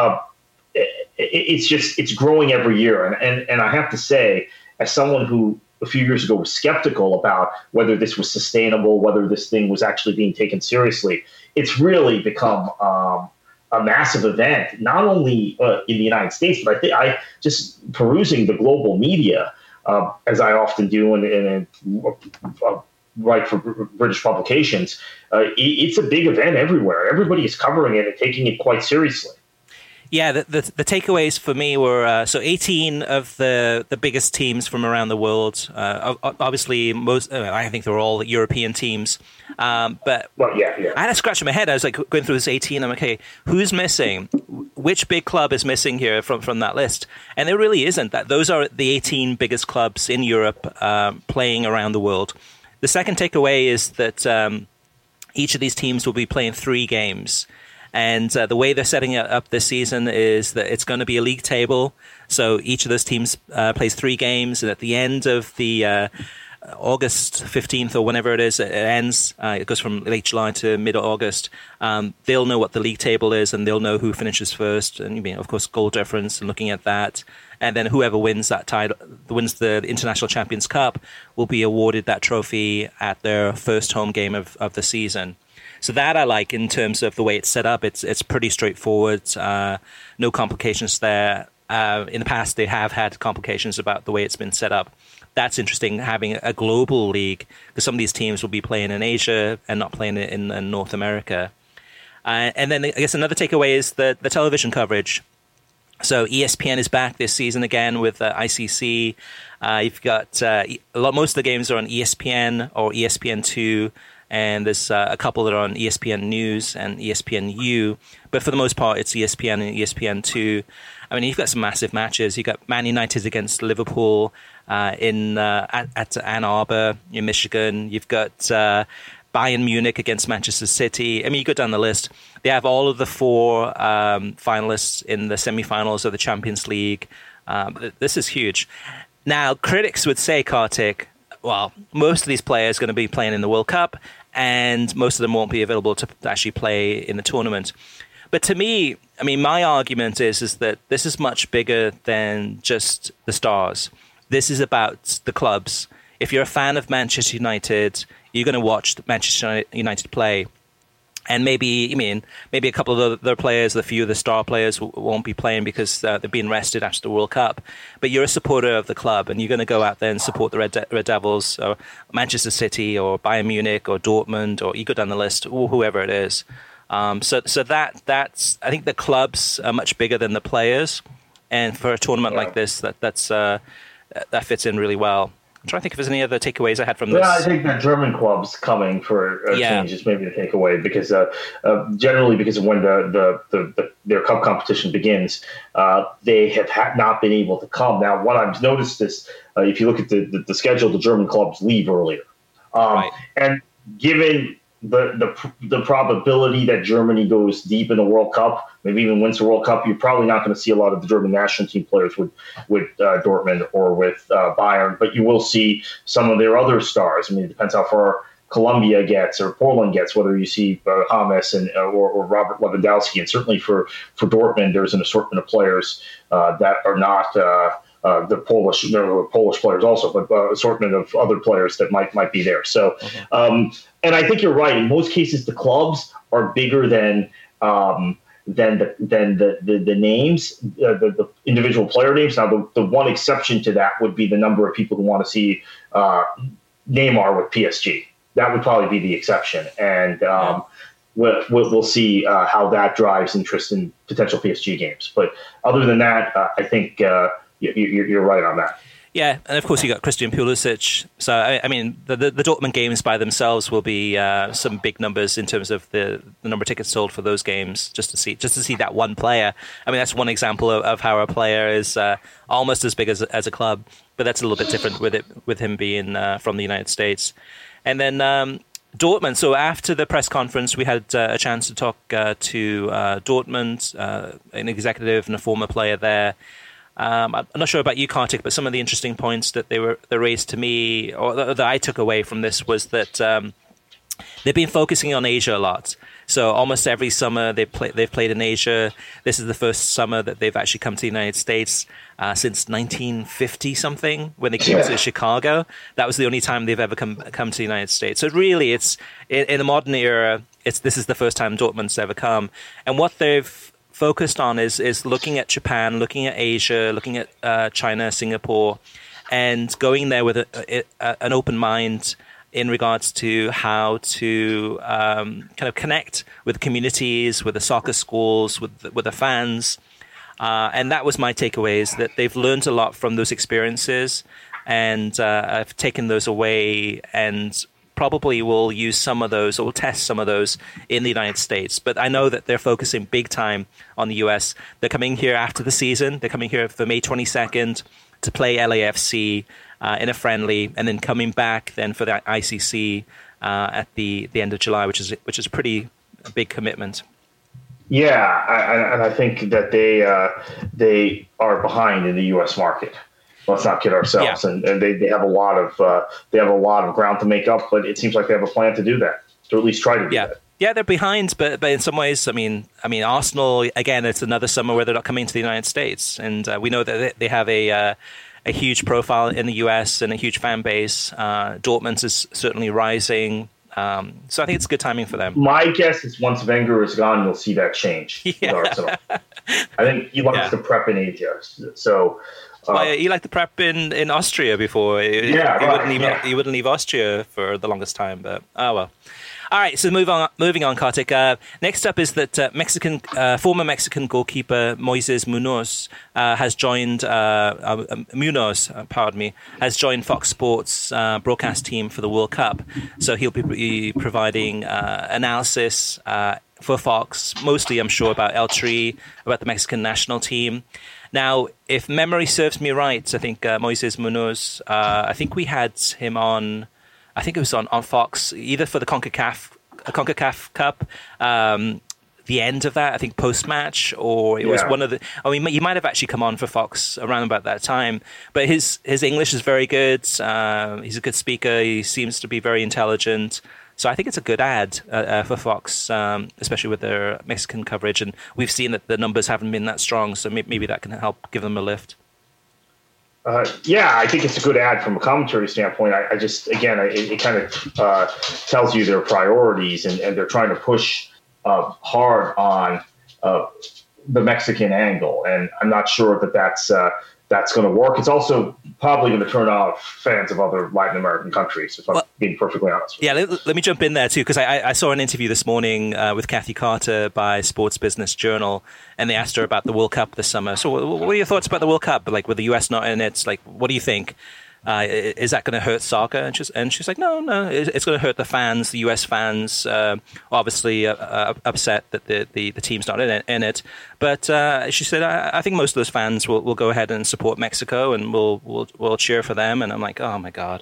it's growing every year. And I have to say, as someone who a few years ago was skeptical about whether this was sustainable, whether this thing was actually being taken seriously, it's really become a massive event, not only in the United States, but I just perusing the global media, as I often do, and write for British publications. It's a big event everywhere. Everybody is covering it and taking it quite seriously. Yeah, the takeaways for me were 18 of the biggest teams from around the world. Obviously, I think they're all European teams. But yeah. I had a scratch in my head. I was like going through this 18. I'm like, okay, who's missing? Which big club is missing here from that list? And there really isn't. That those are the 18 biggest clubs in Europe playing around the world. The second takeaway is that each of these teams will be playing 3 games. And the way they're setting it up this season is that it's going to be a league table. So each of those teams plays 3 games. And at the end of the August 15th or whenever it is, it ends. It goes from late July to mid-August. They'll know what the league table is, and they'll know who finishes first. And, of course, goal difference and looking at that. And then whoever wins that title, wins the International Champions Cup, will be awarded that trophy at their first home game of the season. So that I like in terms of the way it's set up. It's pretty straightforward. No complications there. In the past, they have had complications about the way it's been set up. That's interesting, having a global league, because some of these teams will be playing in Asia and not playing in North America. And then I guess another takeaway is the television coverage. So ESPN is back this season again with ICC. You've got most of the games are on ESPN or ESPN2. and there's a couple that are on ESPN News and ESPNU, but for the most part, it's ESPN and ESPN2. I mean, you've got some massive matches. You've got Man United against Liverpool at Ann Arbor in Michigan. You've got Bayern Munich against Manchester City. I mean, you go down the list. They have all of the 4 finalists in the semifinals of the Champions League. This is huge. Now, critics would say, Kartik, well, most of these players are going to be playing in the World Cup, and most of them won't be available to actually play in the tournament. But to me, I mean, my argument is that this is much bigger than just the stars. This is about the clubs. If you're a fan of Manchester United, you're going to watch Manchester United play. And maybe a couple of the other players, a few of the star players won't be playing because they're being rested after the World Cup. But you're a supporter of the club, and you're going to go out there and support the Red Devils, or Manchester City, or Bayern Munich, or Dortmund, or you go down the list, or whoever it is. So that's I think the clubs are much bigger than the players, and for a tournament like this, that fits in really well. I'm trying to think if there's any other takeaways I had from this. Yeah, I think that German clubs coming for changes maybe the takeaway, because generally because of when their cup competition begins, they have not been able to come. Now, what I've noticed is if you look at the schedule, the German clubs leave earlier, right. And given the probability that Germany goes deep in the World Cup, maybe even wins the World Cup, you're probably not going to see a lot of the German national team players with Dortmund or with Bayern, but you will see some of their other stars. I mean, it depends how far Colombia gets or Poland gets, whether you see James or Robert Lewandowski. And certainly for Dortmund, there's an assortment of players that are not the Polish. There were Polish players also, but assortment of other players that might be there. So, and I think you're right. In most cases, the clubs are bigger than the names, the individual player names. Now, the one exception to that would be the number of people who want to see Neymar with PSG. That would probably be the exception, and we'll see how that drives interest in potential PSG games. But other than that, I think you're right on that. Yeah, and of course you got Christian Pulisic. So I mean, the Dortmund games by themselves will be some big numbers in terms of the number of tickets sold for those games. Just to see that one player. I mean, that's one example of how a player is almost as big as a club, but that's a little bit different with him being from the United States. And then Dortmund. So after the press conference, we had a chance to talk to Dortmund, an executive and a former player there. I'm not sure about you, Kartik, but some of the interesting points that they raised to me, or that I took away from this, was that they've been focusing on Asia a lot. So almost every summer they've played in Asia. This is the first summer that they've actually come to the United States since 1950 something, when they came to Chicago. That was the only time they've ever come to the United States. So really, it's in the modern era. This is the first time Dortmund's ever come, and what they've focused on is looking at Japan, looking at Asia, looking at China, Singapore, and going there with an open mind in regards to how to kind of connect with communities, with the soccer schools, with the fans. And that was my takeaway, is that they've learned a lot from those experiences, and I've taken those away, and probably will use some of those, or will test some of those in the United States. But I know that they're focusing big time on the US. They're coming here after the season. They're coming here for May 22nd to play LAFC in a friendly, and then coming back then for the ICC at the end of July, which is a pretty big commitment. Yeah, and I think that they are behind in the U.S. market. Let's not kid ourselves, and they have a lot of ground to make up. But it seems like they have a plan to do that, to at least try to do that. Yeah, they're behind, but in some ways, I mean, Arsenal, again, it's another summer where they're not coming to the United States, and we know that they have a huge profile in the US and a huge fan base. Dortmund is certainly rising. So I think it's good timing for them. My guess is once Wenger is gone, you'll see that change with Arsenal. I think he likes to prep in Asia. So you liked the prep in Austria before. You wouldn't leave Austria for the longest time, but oh well. All right, so moving on, Kartik. Next up is that former Mexican goalkeeper Moises Munoz has joined has joined Fox Sports broadcast team for the World Cup. So he'll be providing analysis for Fox, mostly I'm sure about El Tri, about the Mexican national team. Now, if memory serves me right, I think Moises Munoz, I think we had him on. I think it was on Fox, either for the CONCACAF Cup, the end of that, I think post-match, or it was one of the... I mean, he might have actually come on for Fox around about that time, but his English is very good. He's a good speaker. He seems to be very intelligent. So I think it's a good ad for Fox, especially with their Mexican coverage. And we've seen that the numbers haven't been that strong, so maybe that can help give them a lift. I think it's a good ad from a commentary standpoint. I just, again, it kind of tells you their priorities, and they're trying to push hard on the Mexican angle. And I'm not sure that's going to work. It's also probably going to turn off fans of other Latin American countries, if I'm being perfectly honest with you. Let me jump in there, too, because I saw an interview this morning with Kathy Carter by Sports Business Journal, and they asked her about the World Cup this summer. So what are your thoughts about the World Cup? Like, with the U.S. not in it, like, what do you think? Is that going to hurt soccer? And she's like, no, it's going to hurt the fans, the U.S. fans, obviously upset that the team's not in it. But she said, I think most of those fans will go ahead and support Mexico, and we'll cheer for them. And I'm like, oh my God.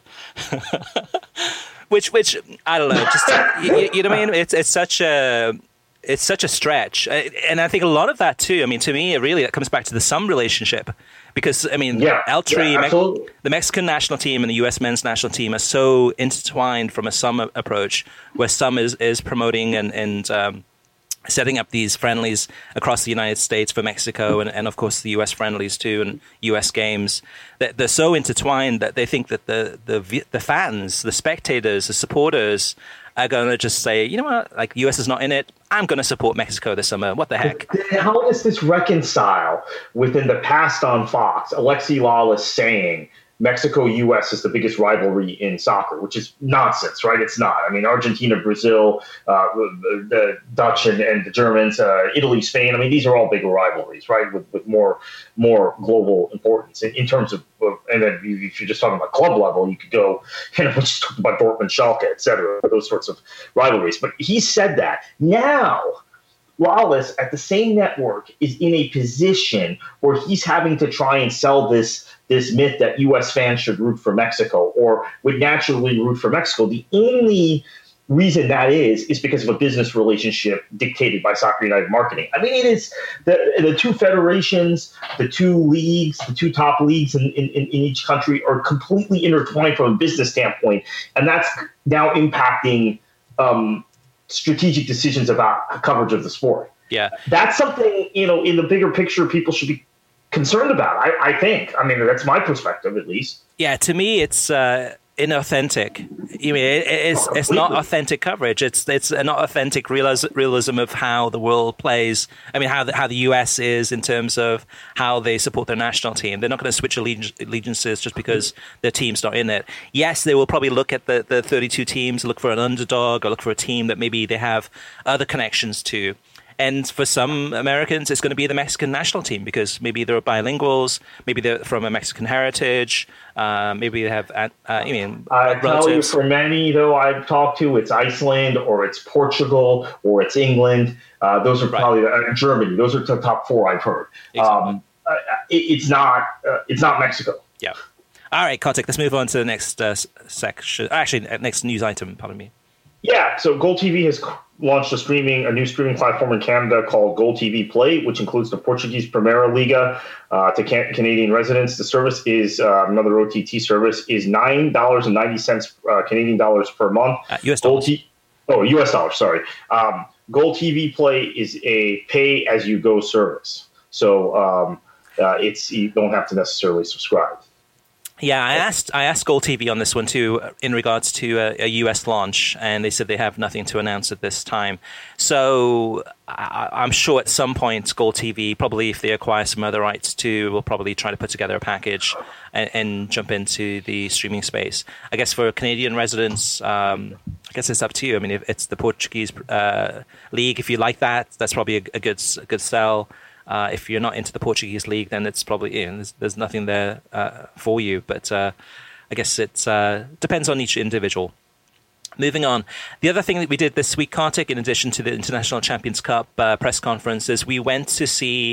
which I don't know, just you know what I mean? It's such a stretch, and I think a lot of that too. I mean, to me, that comes back to the Sum relationship, because I mean, El Tri, the Mexican national team and the U.S. men's national team are so intertwined from a Sum approach, where Sum is promoting and setting up these friendlies across the United States for Mexico, and of course the U.S. friendlies too, and U.S. games. They're so intertwined that they think that the fans, the spectators, the supporters are going to just say, you know what, like, U.S. is not in it, I'm going to support Mexico this summer. What the heck? How does this reconcile within the past on Fox, Alexi Lawless saying Mexico-U.S. is the biggest rivalry in soccer, which is nonsense, right? It's not. I mean, Argentina, Brazil, the Dutch and the Germans, Italy, Spain, I mean, these are all bigger rivalries, right, with more global importance in terms of, and then if you're just talking about club level, you could go, we just talked about Dortmund, Schalke, et cetera, those sorts of rivalries. But he said that. Now, Lawless at the same network is in a position where he's having to try and sell this myth that U.S. fans should root for Mexico or would naturally root for Mexico. The only reason that is because of a business relationship dictated by Soccer United marketing. I mean, it is the two federations, the two leagues, the two top leagues in each country are completely intertwined from a business standpoint, and that's now impacting strategic decisions about coverage of the sport. Yeah, that's something, in the bigger picture, people should be concerned about. I think. I mean, that's my perspective, at least. Yeah, to me, it's inauthentic. I mean, it's not authentic coverage. It's not authentic realism of how the world plays. I mean, how the US is in terms of how they support their national team. They're not going to switch allegiances just because their team's not in it. Yes, they will probably look at the 32 teams, look for an underdog, or look for a team that maybe they have other connections to. And for some Americans, it's going to be the Mexican national team because maybe they're bilinguals, maybe they're from a Mexican heritage, maybe they have, I tell you, for many, though, I've talked to, it's Iceland or it's Portugal or it's England. Those are probably Germany. Those are the top four I've heard. Exactly. It's not Mexico. Yeah. All right, Kartik, let's move on to the next section. Actually, next news item, pardon me. Yeah, so GolTV has launched a new streaming platform in Canada called GolTV Play, which includes the Portuguese Primeira Liga to Canadian residents. The service is another OTT service, is $9.90 Canadian dollars per month. US dollars. US dollars, sorry. GolTV Play is a pay-as-you-go service. So you don't have to necessarily subscribe. Yeah, I asked Gold TV on this one too in regards to a US launch, and they said they have nothing to announce at this time. So I'm sure at some point Gold TV, probably if they acquire some other rights too, will probably try to put together a package and jump into the streaming space. I guess for Canadian residents, I guess it's up to you. I mean, if it's the Portuguese league, if you like that, that's probably a good sell. If you're not into the Portuguese league, then it's probably there's nothing there for you. But I guess it depends on each individual. Moving on, the other thing that we did this week, Kartik, in addition to the International Champions Cup press conference, is we went to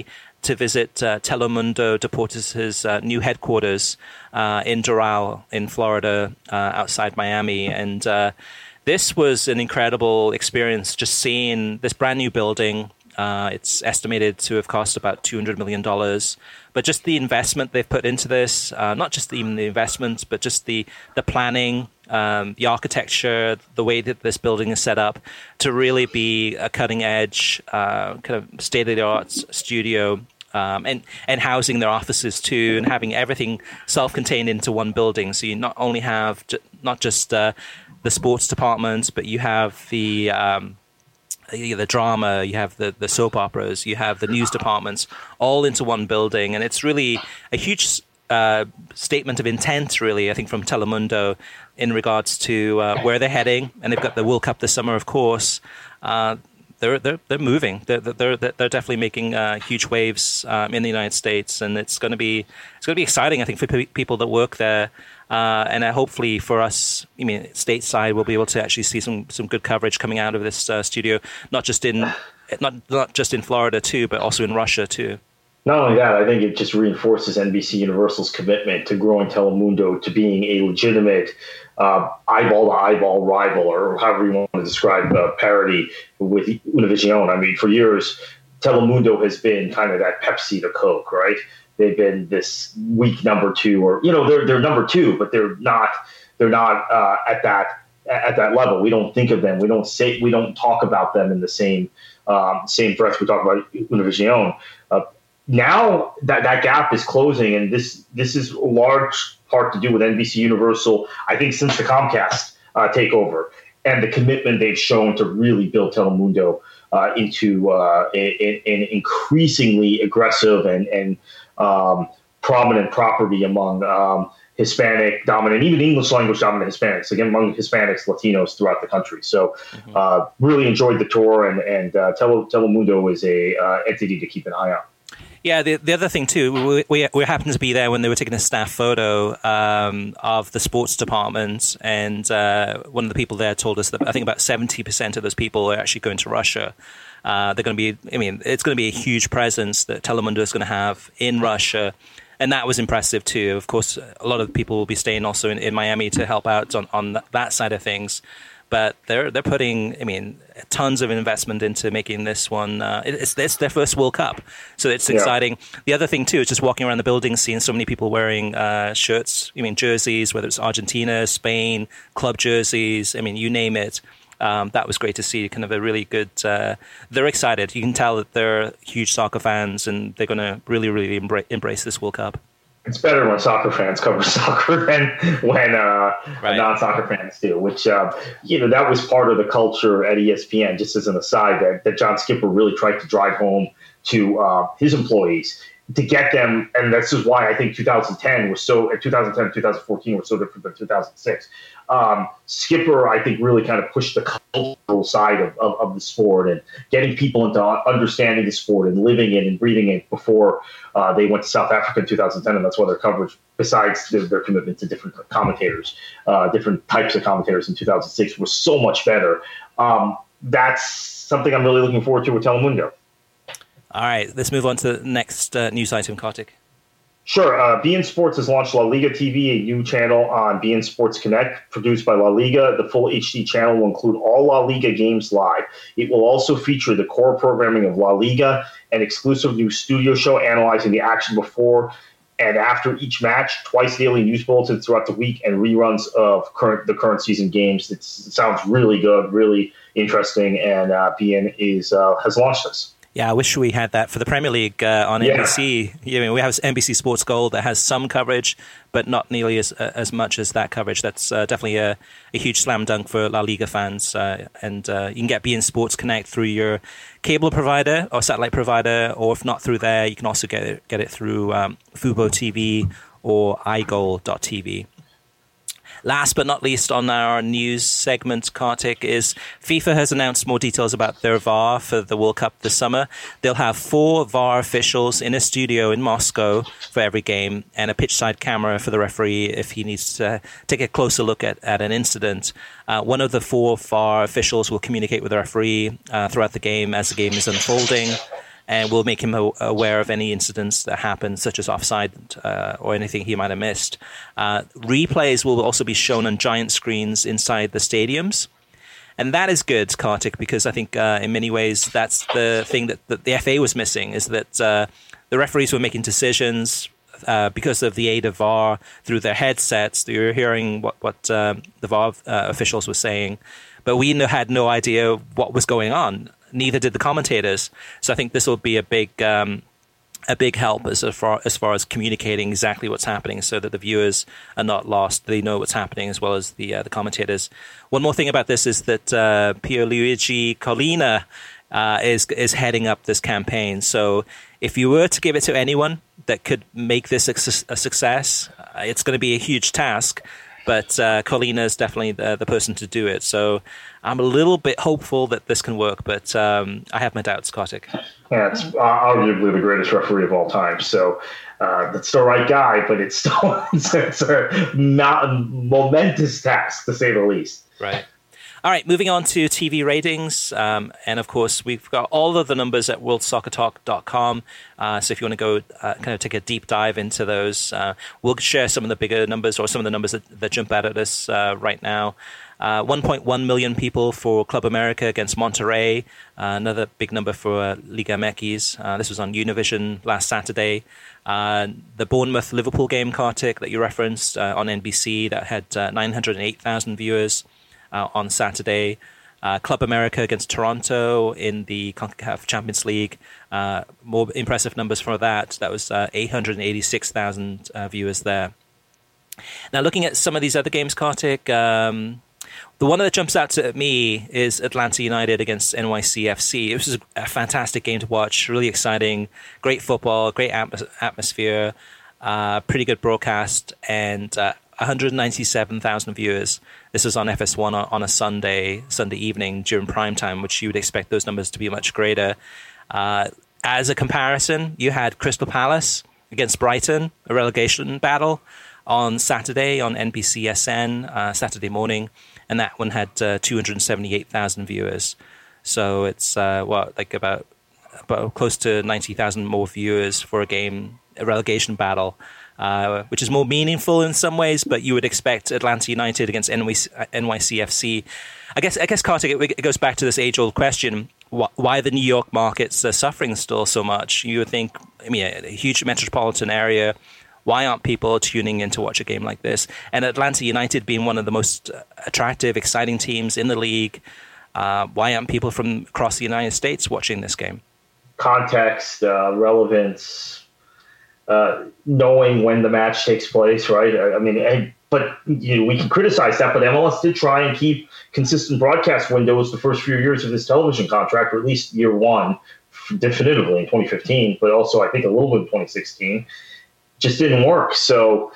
visit Telemundo Deportes' new headquarters in Doral, in Florida, outside Miami, and this was an incredible experience. Just seeing this brand new building. It's estimated to have cost about $200 million. But just the investment they've put into this, not just even the investment, but just the planning, the architecture, the way that this building is set up to really be a cutting-edge, kind of state-of-the-art studio, and housing their offices too, and having everything self-contained into one building. So you not only have not just the sports department, but you have the drama, you have the soap operas, you have the news departments, all into one building. And it's really a huge statement of intent, really, I think, from Telemundo in regards to where they're heading. And they've got the World Cup this summer, of course. They're moving. They're definitely making huge waves in the United States, and it's going to be exciting, I think, for people that work there. And hopefully for us, I mean, stateside, we'll be able to actually see some good coverage coming out of this studio, not just in Florida too, but also in Russia too. Not only that, I think it just reinforces NBC Universal's commitment to growing Telemundo to being a legitimate eyeball-to-eyeball rival, or however you want to describe parity with Univision. I mean, for years, Telemundo has been kind of that Pepsi to Coke, right? They've been this weak number two, or they're number two, but they're not at that level. We don't think of them. We don't talk about them in the same breath we talk about Univision. Now that gap is closing, and this is a large part to do with NBC Universal. I think since the Comcast takeover and the commitment they've shown to really build Telemundo into an increasingly aggressive and prominent property among Hispanic dominant, even English language dominant Hispanics, again, among Hispanics, Latinos throughout the country. So really enjoyed the tour, and Telemundo is a entity to keep an eye on. Yeah, the other thing too, we happened to be there when they were taking a staff photo of the sports department, and one of the people there told us that I think about 70% of those people are actually going to Russia. They're going to be, I mean, it's going to be a huge presence that Telemundo is going to have in Russia. And that was impressive too. Of course, a lot of people will be staying also in Miami to help out on that side of things. But they're putting, I mean, tons of investment into making this one. It's their first World Cup, so it's exciting. The other thing too is just walking around the building, seeing so many people wearing shirts. I mean, jerseys, whether it's Argentina, Spain, club jerseys. I mean, you name it. That was great to see. Kind of a really good. They're excited. You can tell that they're huge soccer fans, and they're going to really, really embrace this World Cup. It's better when soccer fans cover soccer than when non-soccer fans do, which, that was part of the culture at ESPN, just as an aside, that John Skipper really tried to drive home to his employees to get them. And this is why I think 2010, 2014 were so different than 2006. Skipper, I think, really kind of pushed the cultural side of the sport and getting people into understanding the sport and living it and breathing it before they went to South Africa in 2010. And that's why their coverage, besides their commitment to different commentators, different types of commentators in 2006, was so much better. That's something I'm really looking forward to with Telemundo. All right, let's move on to the next news item, Kartik. Sure. beIN Sports has launched La Liga TV, a new channel on beIN Sports Connect, produced by La Liga. The full HD channel will include all La Liga games live. It will also feature the core programming of La Liga, an exclusive new studio show analyzing the action before and after each match, twice daily news bulletins throughout the week, and reruns of the current season games. It sounds really good, really interesting, and beIN has launched this. Yeah, I wish we had that for the Premier League on NBC. We have NBC Sports Gold that has some coverage, but not nearly as much as that coverage. That's definitely a huge slam dunk for La Liga fans. And you can get beIN Sports Connect through your cable provider or satellite provider, or if not through there, you can also get it through Fubo TV or iGoal.tv. Last but not least on our news segment, Kartik, is FIFA has announced more details about their VAR for the World Cup this summer. They'll have 4 VAR officials in a studio in Moscow for every game and a pitchside camera for the referee if he needs to take a closer look at an incident. One of the 4 VAR officials will communicate with the referee throughout the game as the game is unfolding, and we'll make him aware of any incidents that happen, such as offside or anything he might have missed. Replays will also be shown on giant screens inside the stadiums. And that is good, Kartik, because I think in many ways that's the thing that the FA was missing, is that the referees were making decisions because of the aid of VAR through their headsets. They were hearing what the VAR officials were saying, but we had no idea what was going on. Neither did the commentators. So I think this will be a big help as far as communicating exactly what's happening, so that the viewers are not lost. They know what's happening as well as the commentators. One more thing about this is that Pierluigi Collina is heading up this campaign. So if you were to give it to anyone that could make this a success, it's going to be a huge task. But Collina is definitely the person to do it. So I'm a little bit hopeful that this can work, but I have my doubts, Kartik. Yeah, it's arguably the greatest referee of all time. So that's the right guy, but it's still it's a momentous task, to say the least. Right. All right, moving on to TV ratings. And of course, we've got all of the numbers at worldsoccertalk.com. So if you want to go kind of take a deep dive into those, we'll share some of the bigger numbers or some of the numbers that jump out at us right now. 1.1 million people for Club America against Monterrey. Another big number for Liga MX. This was on Univision last Saturday. The Bournemouth-Liverpool game, Kartik, that you referenced on NBC, that had 908,000 viewers. On Saturday. Club America against Toronto in the CONCACAF Champions League. More impressive numbers for that. That was 886,000 viewers there. Now, looking at some of these other games, Kartik, the one that jumps out at me is Atlanta United against NYCFC. It was a fantastic game to watch, really exciting, great football, great atmosphere, pretty good broadcast, and 197,000 viewers. This was on FS1 on a Sunday evening during prime time, which you would expect those numbers to be much greater. As a comparison, you had Crystal Palace against Brighton, a relegation battle, on Saturday on NBCSN, Saturday morning, and that one had 278,000 viewers. So it's about close to 90,000 more viewers for a relegation battle. Which is more meaningful in some ways, but you would expect Atlanta United against NYCFC. I guess, Kartik, it goes back to this age-old question, why the New York markets are suffering still so much. You would think, a huge metropolitan area, why aren't people tuning in to watch a game like this? And Atlanta United being one of the most attractive, exciting teams in the league, why aren't people from across the United States watching this game? Context, relevance, knowing when the match takes place, right? But we can criticize that, but MLS did try and keep consistent broadcast windows the first few years of this television contract, or at least year one, definitively in 2015, but also I think a little bit in 2016. Just didn't work. So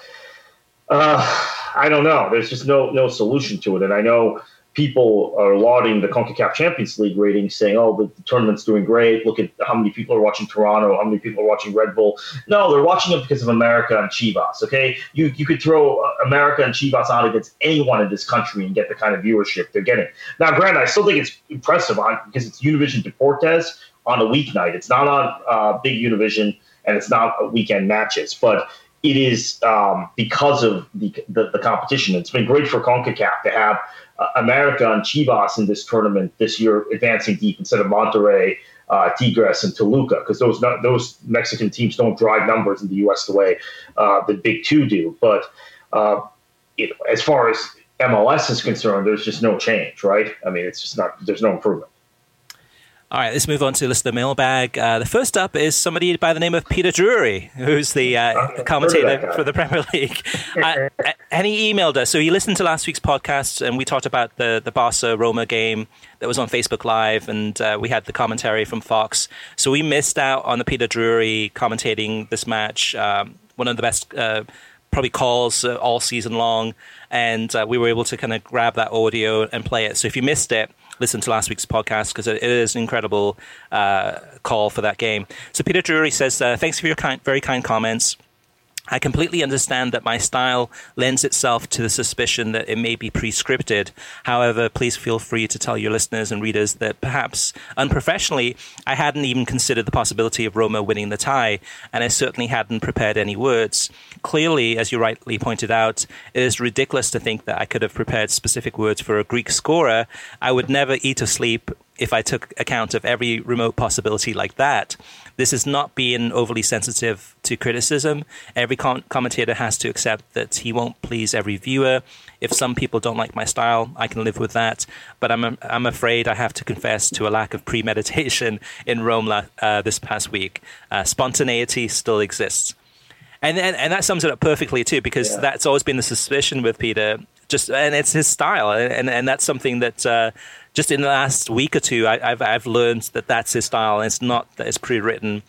I don't know. There's just no solution to it. And I know people are lauding the CONCACAF Champions League ratings, saying, the tournament's doing great. Look at how many people are watching Toronto, how many people are watching Red Bull. No, they're watching it because of America and Chivas, okay? You could throw America and Chivas out against anyone in this country and get the kind of viewership they're getting. Now, granted, I still think it's impressive because it's Univision Deportes on a weeknight. It's not on big Univision, and it's not weekend matches. But it is because of the competition. It's been great for CONCACAF to have America and Chivas in this tournament this year, advancing deep instead of Monterrey, Tigres, and Toluca, because those Mexican teams don't drive numbers in the U.S. the way the big two do. But as far as MLS is concerned, there's just no change, right? It's just not. There's no improvement. All right, let's move on to listener mailbag. The first up is somebody by the name of Peter Drury, who's the commentator for the Premier League. And he emailed us. So he listened to last week's podcast, and we talked about the Barca-Roma game that was on Facebook Live, and we had the commentary from Fox. So we missed out on the Peter Drury commentating this match, one of the best probably calls all season long, and we were able to kind of grab that audio and play it. So if you missed it, listen to last week's podcast, because it is an incredible call for that game. So Peter Drury says, thanks for your very kind comments. I completely understand that my style lends itself to the suspicion that it may be pre-scripted. However, please feel free to tell your listeners and readers that perhaps unprofessionally, I hadn't even considered the possibility of Roma winning the tie, and I certainly hadn't prepared any words. Clearly, as you rightly pointed out, it is ridiculous to think that I could have prepared specific words for a Greek scorer. I would never eat or sleep if I took account of every remote possibility like that. This is not being overly sensitive to criticism. Every commentator has to accept that he won't please every viewer. If some people don't like my style, I can live with that. But I'm afraid I have to confess to a lack of premeditation in Rome this past week. Spontaneity still exists. And that sums it up perfectly, too, because that's always been the suspicion with Peter. And it's his style. And that's something that just in the last week or two, I've learned that that's his style. And it's not that it's pre-written.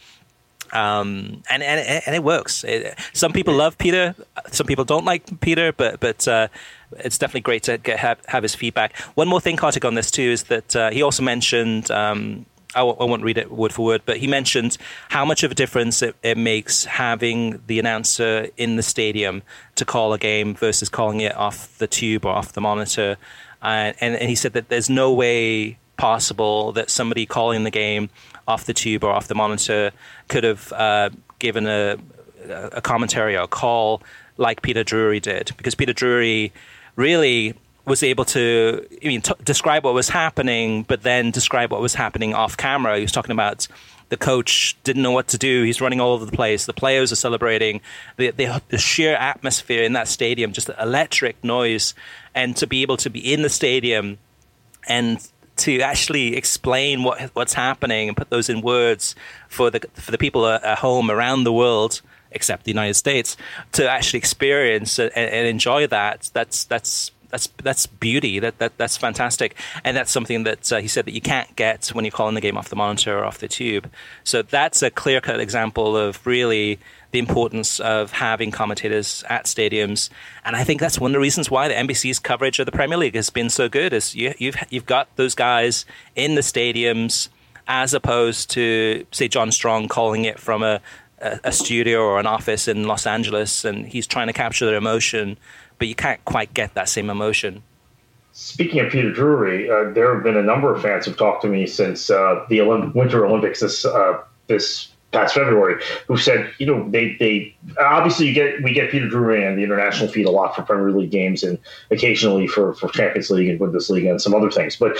And it works. Some people love Peter. Some people don't like Peter, but it's definitely great to have his feedback. One more thing, Kartik, on this, too, is that he also mentioned... I won't read it word for word, but he mentioned how much of a difference it makes having the announcer in the stadium to call a game versus calling it off the tube or off the monitor. And he said that there's no way possible that somebody calling the game off the tube or off the monitor could have given a commentary or a call like Peter Drury did, because Peter Drury really was able to describe what was happening, but then describe what was happening off camera. He was talking about the coach didn't know what to do. He's running all over the place. The players are celebrating. The sheer atmosphere in that stadium, just electric noise. And to be able to be in the stadium and to actually explain what's happening and put those in words for the people at home around the world, except the United States, to actually experience and enjoy that's beauty. That's fantastic, and that's something that he said that you can't get when you're calling the game off the monitor or off the tube. So that's a clear-cut example of really the importance of having commentators at stadiums, and I think that's one of the reasons why the NBC's coverage of the Premier League has been so good. Is you've got those guys in the stadiums, as opposed to, say, John Strong calling it from a studio or an office in Los Angeles, and he's trying to capture their emotion, but you can't quite get that same emotion. Speaking of Peter Drury, there have been a number of fans who've talked to me since the Winter Olympics this past February, who said, they obviously we get Peter Drury and the international feed a lot for Premier League games and occasionally for Champions League and Bundesliga and some other things. But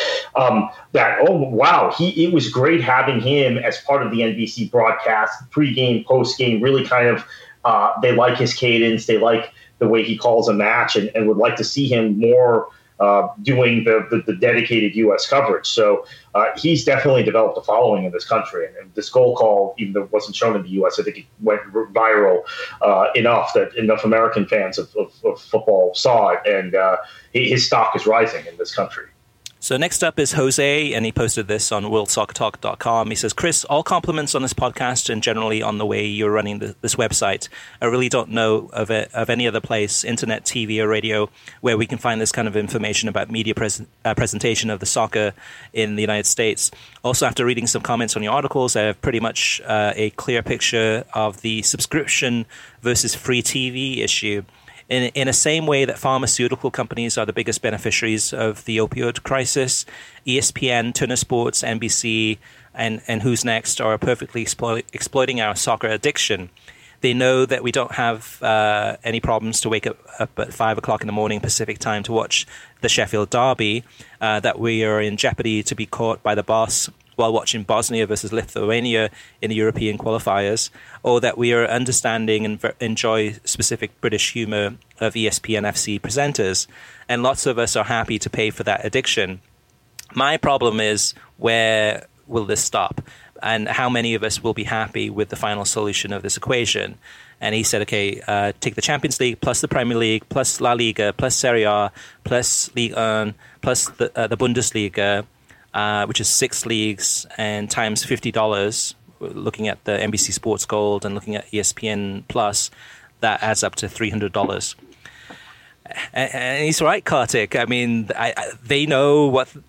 it was great having him as part of the NBC broadcast, pre-game, post-game. Really kind of they like his cadence, they like the way he calls a match, and would like to see him more doing the dedicated U.S. coverage. So he's definitely developed a following in this country. And this goal call, even though it wasn't shown in the U.S., I think it went viral enough that enough American fans of football saw it, and his stock is rising in this country. So next up is Jose, and he posted this on worldsoccertalk.com. He says, Chris, all compliments on this podcast and generally on the way you're running this website. I really don't know of any other place, internet, TV, or radio, where we can find this kind of information about media presentation of the soccer in the United States. Also, after reading some comments on your articles, I have pretty much a clear picture of the subscription versus free TV issue. In the same way that pharmaceutical companies are the biggest beneficiaries of the opioid crisis, ESPN, Turner Sports, NBC, and Who's Next are perfectly exploiting our soccer addiction. They know that we don't have any problems to wake up at 5 o'clock in the morning Pacific time to watch the Sheffield Derby, that we are in jeopardy to be caught by the boss while watching Bosnia versus Lithuania in the European qualifiers, or that we are understanding and enjoy specific British humour of ESPN FC presenters. And lots of us are happy to pay for that addiction. My problem is where will this stop? And how many of us will be happy with the final solution of this equation? And he said, okay, take the Champions League plus the Premier League plus La Liga plus Serie A plus Ligue 1 plus the Bundesliga, which is 6 leagues, and times $50, looking at the NBC Sports Gold and looking at ESPN Plus, that adds up to $300. And he's right, Kartik. I mean, they know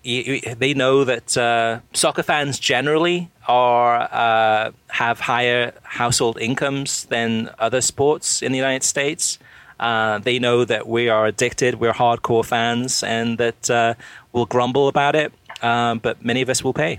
that soccer fans generally have higher household incomes than other sports in the United States. They know that we are addicted, we're hardcore fans, and that we'll grumble about it, but many of us will pay.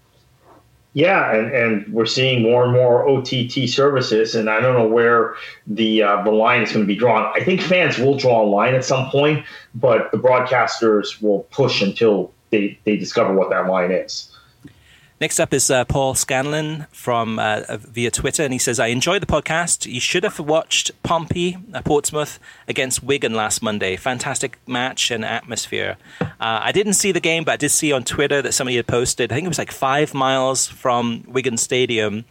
Yeah, and we're seeing more and more OTT services, and I don't know where the line is going to be drawn. I think fans will draw a line at some point, but the broadcasters will push until they discover what that line is. Next up is Paul Scanlon from via Twitter, and he says, I enjoyed the podcast. You should have watched Pompey, Portsmouth, against Wigan last Monday. Fantastic match and atmosphere. I didn't see the game, but I did see on Twitter that somebody had posted, I think it was like 5 miles from Wigan Stadium,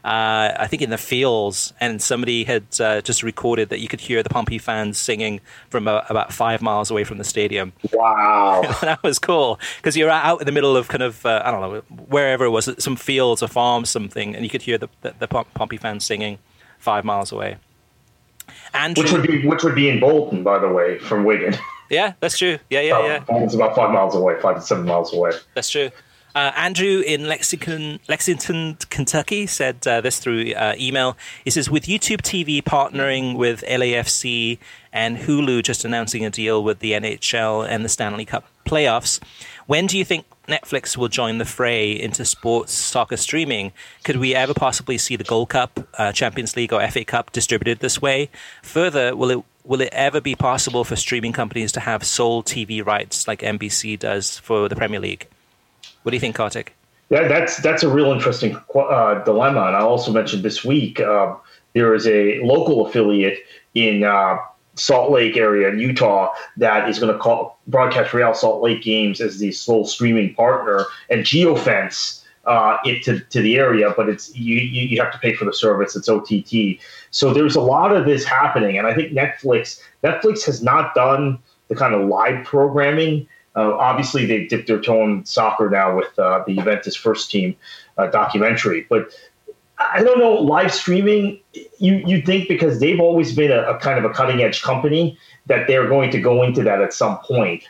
I think in the fields, and somebody had just recorded that you could hear the Pompey fans singing from about 5 miles away from the stadium. Wow. That was cool, because you're out in the middle of kind of, I don't know, wherever it was, some fields or farms, something, and you could hear the Pompey fans singing 5 miles away. Andrew, which would be in Bolton, by the way, from Wigan. Yeah, that's true. Yeah. Bolton's about 5 miles away, 5 to 7 miles away. That's true. Andrew in Lexington, Kentucky said this through email. He says, with YouTube TV partnering with LAFC and Hulu just announcing a deal with the NHL and the Stanley Cup playoffs, when do you think Netflix will join the fray into sports soccer streaming? Could we ever possibly see the Gold Cup, Champions League, or FA Cup distributed this way? Further, will it ever be possible for streaming companies to have sole TV rights like NBC does for the Premier League? What do you think, Kartik? Yeah, that's a real interesting dilemma. And I also mentioned this week there is a local affiliate in Salt Lake area in Utah that is going to broadcast Real Salt Lake games as the sole streaming partner and geofence it to the area, but it's you have to pay for the service. It's OTT. So there's a lot of this happening, and I think Netflix has not done the kind of live programming. Obviously, they dipped their toe in soccer now with the Juventus first team documentary. But I don't know, live streaming, you think because they've always been a kind of a cutting-edge company that they're going to go into that at some point.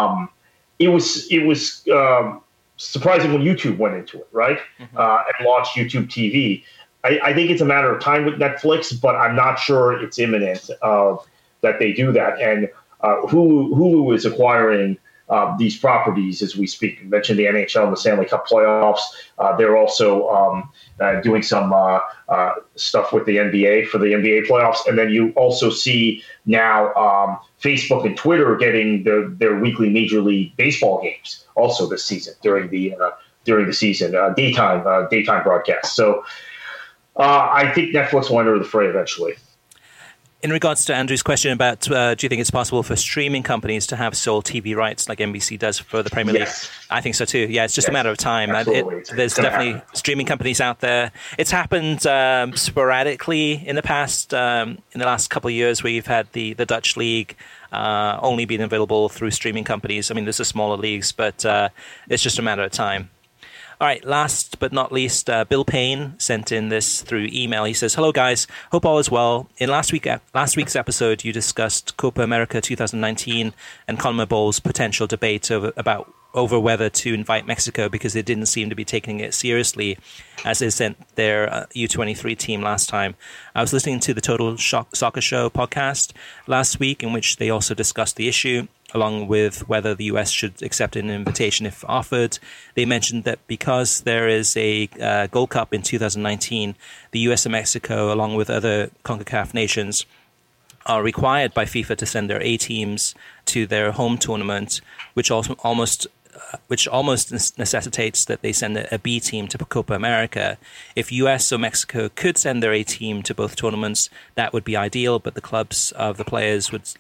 It was surprising when YouTube went into it, right? Mm-hmm. And launched YouTube TV. I think it's a matter of time with Netflix, but I'm not sure it's imminent that they do that. And Hulu is acquiring these properties as we speak. You mentioned the NHL and the Stanley Cup playoffs. They're also doing some stuff with the NBA for the NBA playoffs. And then you also see now Facebook and Twitter getting their weekly Major League Baseball games also this season during the season, daytime broadcasts. So I think Netflix will enter the fray eventually. In regards to Andrew's question about do you think it's possible for streaming companies to have sole TV rights like NBC does for the Premier League? I think so too. Yeah, it's just a matter of time. There's definitely streaming companies out there. It's happened sporadically in the past. In the last couple of years, where you've had the Dutch league only being available through streaming companies. I mean, there's the smaller leagues, but it's just a matter of time. All right, last but not least, Bill Payne sent in this through email. He says, hello, guys. Hope all is well. In last week's episode, you discussed Copa America 2019 and CONMEBOL's potential debate over whether to invite Mexico because they didn't seem to be taking it seriously as they sent their U23 team last time. I was listening to the Total Soccer Show podcast last week, in which they also discussed the issue, along with whether the U.S. should accept an invitation if offered. They mentioned that because there is a Gold Cup in 2019, the U.S. and Mexico, along with other CONCACAF nations, are required by FIFA to send their A teams to their home tournament, which almost necessitates that they send a B team to Copa America. If US or Mexico could send their A team to both tournaments, that would be ideal, but the clubs of the players would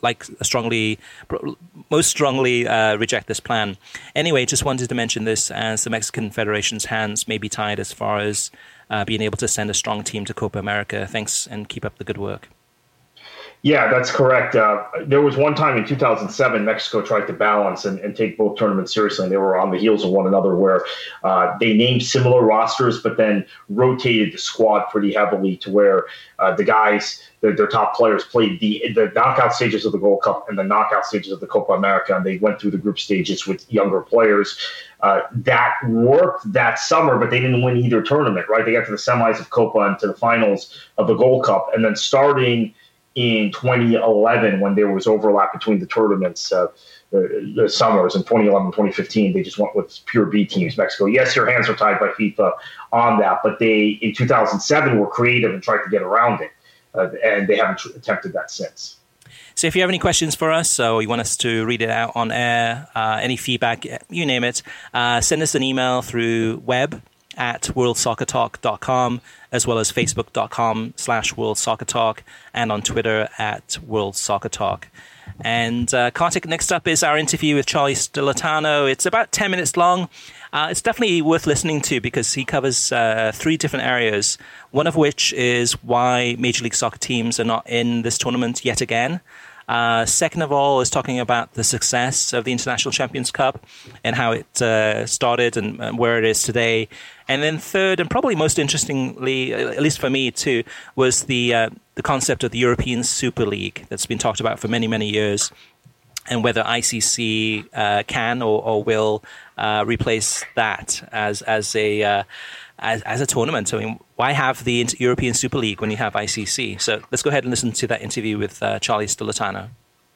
most strongly reject this plan. Anyway, just wanted to mention this as the Mexican Federation's hands may be tied as far as being able to send a strong team to Copa America. Thanks, and keep up the good work. Yeah, that's correct. There was one time in 2007, Mexico tried to balance and take both tournaments seriously, and they were on the heels of one another, where they named similar rosters, but then rotated the squad pretty heavily to where the guys, their top players, played the knockout stages of the Gold Cup and the knockout stages of the Copa America, and they went through the group stages with younger players. That worked that summer, but they didn't win either tournament, right? They got to the semis of Copa and to the finals of the Gold Cup, and then starting in 2011, when there was overlap between the tournaments, the summers in 2011, 2015, they just went with pure B teams. Mexico, yes, your hands are tied by FIFA on that, but they, in 2007, were creative and tried to get around it, and they haven't attempted that since. So if you have any questions for us, or you want us to read it out on air, any feedback, you name it, send us an email through web at worldsoccertalk.com, as well as facebook.com/worldsoccertalk, and on Twitter at worldsoccertalk. And Kartik, next up is our interview with Charlie Stillitano. It's about 10 minutes long. It's definitely worth listening to because he covers 3 different areas, one of which is why Major League Soccer teams are not in this tournament yet again. Second of all is talking about the success of the International Champions Cup and how it started and where it is today. And then third, and probably most interestingly, at least for me too, was the concept of the European Super League that's been talked about for many, many years, and whether ICC can or will replace that as a tournament. I mean, why have the European Super League when you have ICC? So let's go ahead and listen to that interview with Charlie Stillitano.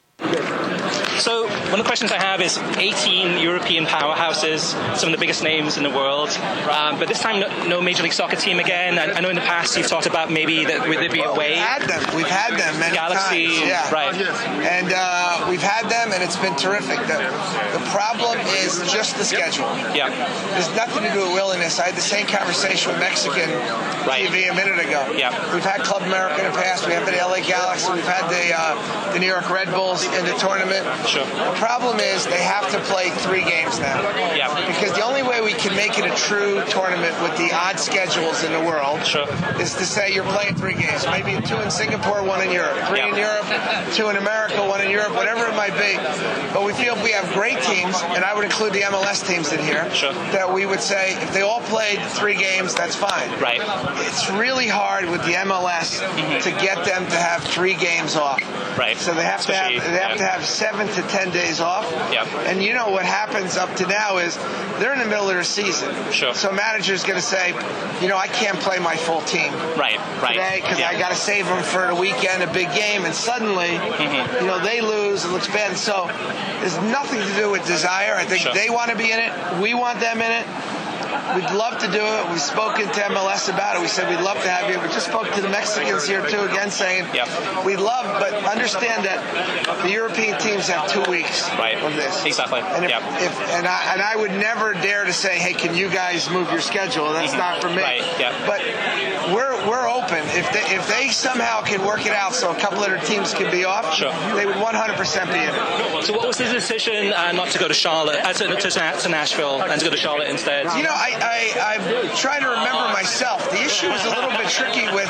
So one of the questions I have is 18 European powerhouses, some of the biggest names in the world, but this time no Major League Soccer team again. I know in the past you've talked about maybe that there'd be a way. We've had them many Galaxy, times. Yeah. Right. And we've had them, and it's been terrific. The problem is just the schedule. Yeah. There's nothing to do with willingness. I had the same conversation with Mexican TV a minute ago. Yeah. We've had Club America in the past. We have the LA Galaxy. We've had the New York Red Bulls in the tournament. Sure. The problem is they have to play 3 games now. Yeah. Because the only way we can make it a true tournament with the odd schedules in the world is to say you're playing 3 games. Maybe 2 in Singapore, 1 in Europe. 3 in Europe, 2 in America, 1 in Europe, whatever it might be. But we feel if we have great teams, and I would include the MLS teams in here, that we would say if they all played 3 games, that's fine. Right. It's really hard with the MLS to get them to have 3 games off. Right. So they have to have 7 to 10 days off. Yep. And you know what happens up to now is they're in the middle of their season. Sure. So manager's going to say, I can't play my full team today because I got to save them for the weekend, a big game, and suddenly, they lose. It looks bad. So there's nothing to do with desire. I think they want to be in it. We want them in it. We'd love to do it. We've spoken to MLS about it. We said we'd love to have you. We just spoke to the Mexicans here too, again saying we'd love, but understand that the European teams have 2 weeks of this. Exactly. And I would never dare to say, hey, can you guys move your schedule? That's not for me. Right. Yeah. But we're open. If they somehow can work it out so a couple of their teams can be off, they would 100% be in it. So what was the decision not to go to Charlotte, to Nashville, and to go to Charlotte instead? I'm trying to remember myself. The issue was a little bit tricky with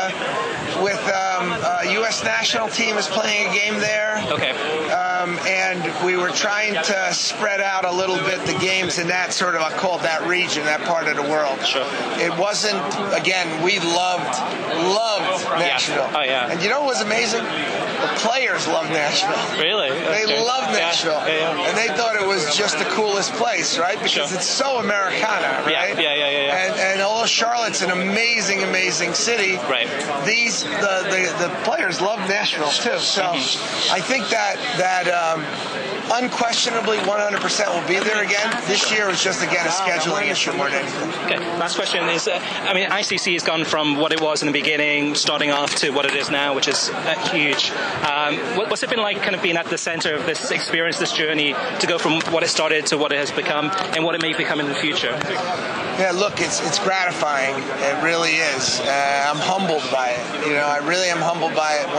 U.S. national team is playing a game there. Okay. And we were trying to spread out a little bit the games in that sort of, I call it that region, that part of the world. Sure. It wasn't, again, we loved Nashville. Oh, yeah. And you know what was amazing? The players loved Nashville. Really? They loved Nashville. Yeah. And they thought it was just the coolest place, right? Because it's so Americana, right? Yeah. And although Charlotte's an amazing, amazing city, right. The players love Nashville too. So I think that unquestionably 100% will be there again. This year was just, again, a scheduling issue more than anything. Okay, last question is, ICC has gone from what it was in the beginning, starting off, to what it is now, which is huge. What's it been like kind of being at the center of this experience, this journey, to go from what it started to what it has become and what it may become in the future? Yeah, look, it's gratifying. It really is. I'm humbled by it. I really am humbled by it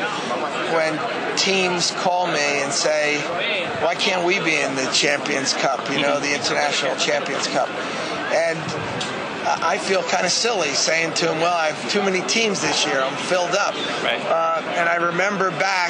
when teams call me and say, why can't we be in the Champions Cup, the International Champions Cup? And I feel kind of silly saying to him, well, I have too many teams this year. I'm filled up. Right. And I remember back,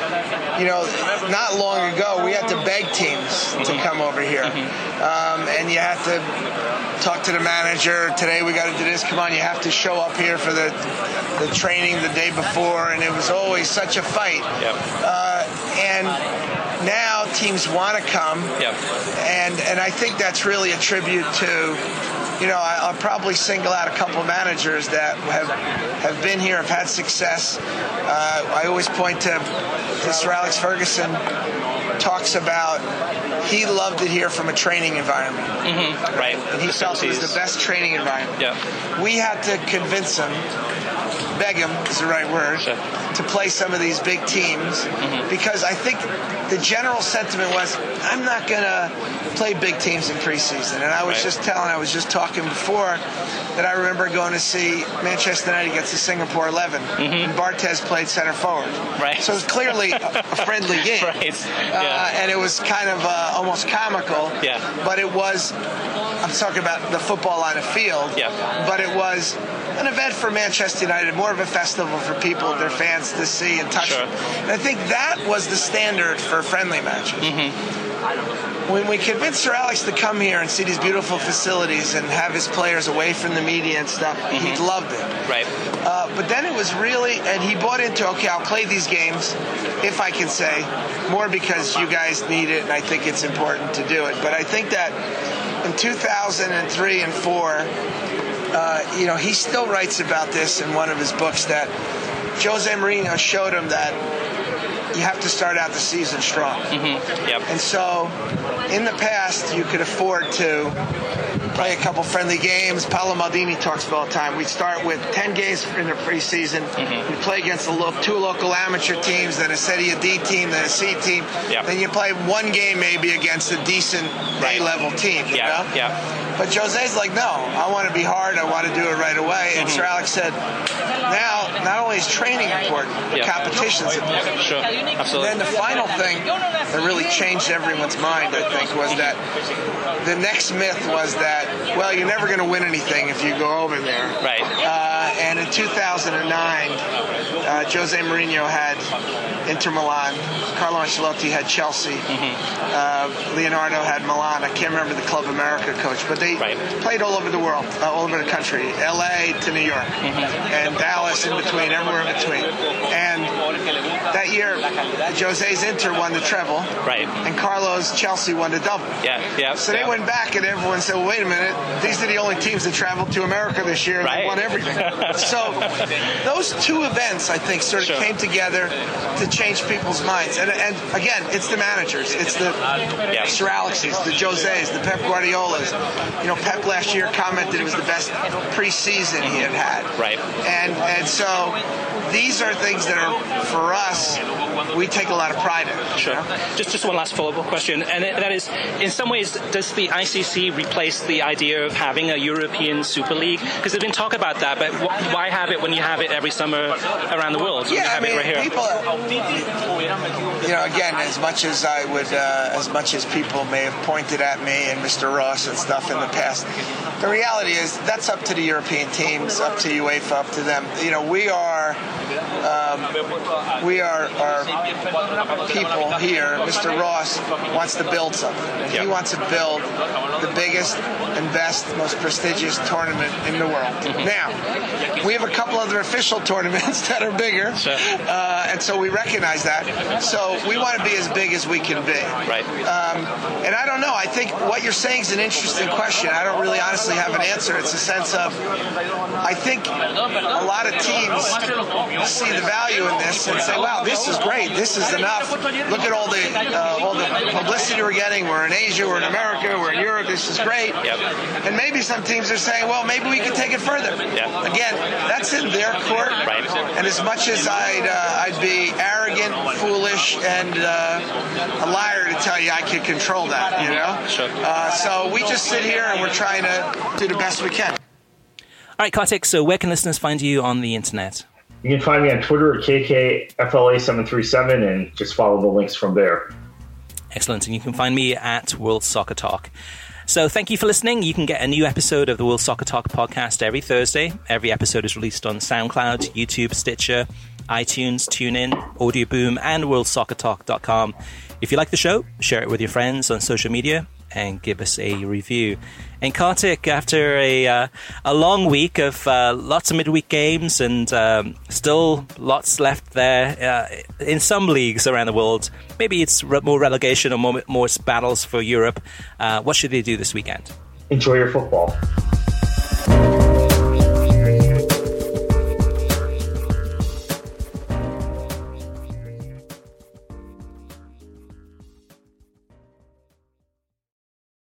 not long ago, we had to beg teams to come over here. And you had to talk to the manager. Today we got to do this. Come on, you have to show up here for the training the day before. And it was always such a fight. Yep. And now teams want to come. Yep. And I think that's really a tribute to... I'll probably single out a couple managers that have been here, have had success. I always point to Sir Alex Ferguson talks about he loved it here from a training environment. Mm-hmm. Right. And he felt it was the best training environment. Yeah. We had to convince him, beg him is the right word, sure, to play some of these big teams because I think the general sentiment was, I'm not going to play big teams in preseason. And I was I was just talking before that I remember going to see Manchester United against the Singapore 11. And Barthez played center forward. Right. So it was clearly a friendly game. Right. Yeah. And it was kind of almost comical. Yeah. But it was, I'm talking about the football on the field. Yeah. But it was an event for Manchester United, more of a festival for people, their fans to see and touch. Sure. And I think that was the standard for friendly matches. When we convinced Sir Alex to come here and see these beautiful facilities and have his players away from the media and stuff, he loved it. Right. But then it was really, and he bought into, okay, I'll play these games, if I can say, more because you guys need it and I think it's important to do it. But I think that in 2003 and 4, he still writes about this in one of his books that Jose Mourinho showed him that you have to start out the season strong. Yep. And so in the past, you could afford to play a couple friendly games. Paolo Maldini talks about all the time. We'd start with 10 games in the preseason. We'd play against two local amateur teams, then a Serie D team, then a C team. Yep. Then you play one game maybe against a decent A-level team. You know? But Jose's like, no, I want to be hard. I want to do it right away. And Sir Alex said, now, not only is training important, but competition's important. Sure, absolutely. And then the final thing that really changed everyone's mind, I think, was that the next myth was that, well, you're never going to win anything if you go over there. Right. And in 2009, Jose Mourinho had Inter Milan, Carlo Ancelotti had Chelsea, Leonardo had Milan. I can't remember the Club America coach, but they played all over the world, all over the country, LA to New York, and Dallas in between, everywhere in between. And that year, Jose's Inter won the treble, and Carlo's Chelsea won the double. So they went back and everyone said, well, wait a minute, these are the only teams that traveled to America this year and they won everything. So those two events, I think, sort of came together to change people's minds. And again, it's the managers. It's the Sir Alexes, the Joses, the Pep Guardiolas. Pep last year commented it was the best preseason he had had. And so these are things that are, for us, we take a lot of pride in. Sure. Just one last follow-up question, and that is, in some ways, does the ICC replace the idea of having a European Super League? Because there's been talk about that, but why have it when you have it every summer around the world? Yeah, I mean, right here? people, again, as much as I would, as much as people may have pointed at me and Mr. Ross and stuff in the past, the reality is that's up to the European teams, up to UEFA, up to them. We are people here. Mr. Ross wants to build something. He wants to build the biggest and best, most prestigious tournament in the world. Now, we have a couple other official tournaments that are bigger, and so we recognize that. So we want to be as big as we can be. And I don't know. I think what you're saying is an interesting question. I don't really honestly have an answer. It's a sense of, I think a lot of teams see the value in this and say, wow, this is great. This is enough. Look at all the publicity we're getting. We're in Asia, we're in America, we're in Europe. This is great. Yep. And maybe some teams are saying, well, maybe we can take it further. Yep. Again, that's in their court. Right. And as much as I'd be arrogant, foolish, and a liar to tell you I could control that, you know? Sure. So we just sit here and we're trying to do the best we can. All right, Kartik, so where can listeners find you on the internet? You can find me on Twitter at KKFLA737 and just follow the links from there. Excellent. And you can find me at World Soccer Talk. So thank you for listening. You can get a new episode of the World Soccer Talk podcast every Thursday. Every episode is released on SoundCloud, YouTube, Stitcher, iTunes, TuneIn, Audio Boom, and WorldSoccerTalk.com. If you like the show, share it with your friends on social media and give us a review. And Kartik, after a long week of lots of midweek games and still lots left there in some leagues around the world, maybe it's more relegation or more battles for Europe. What should they do this weekend? Enjoy your football.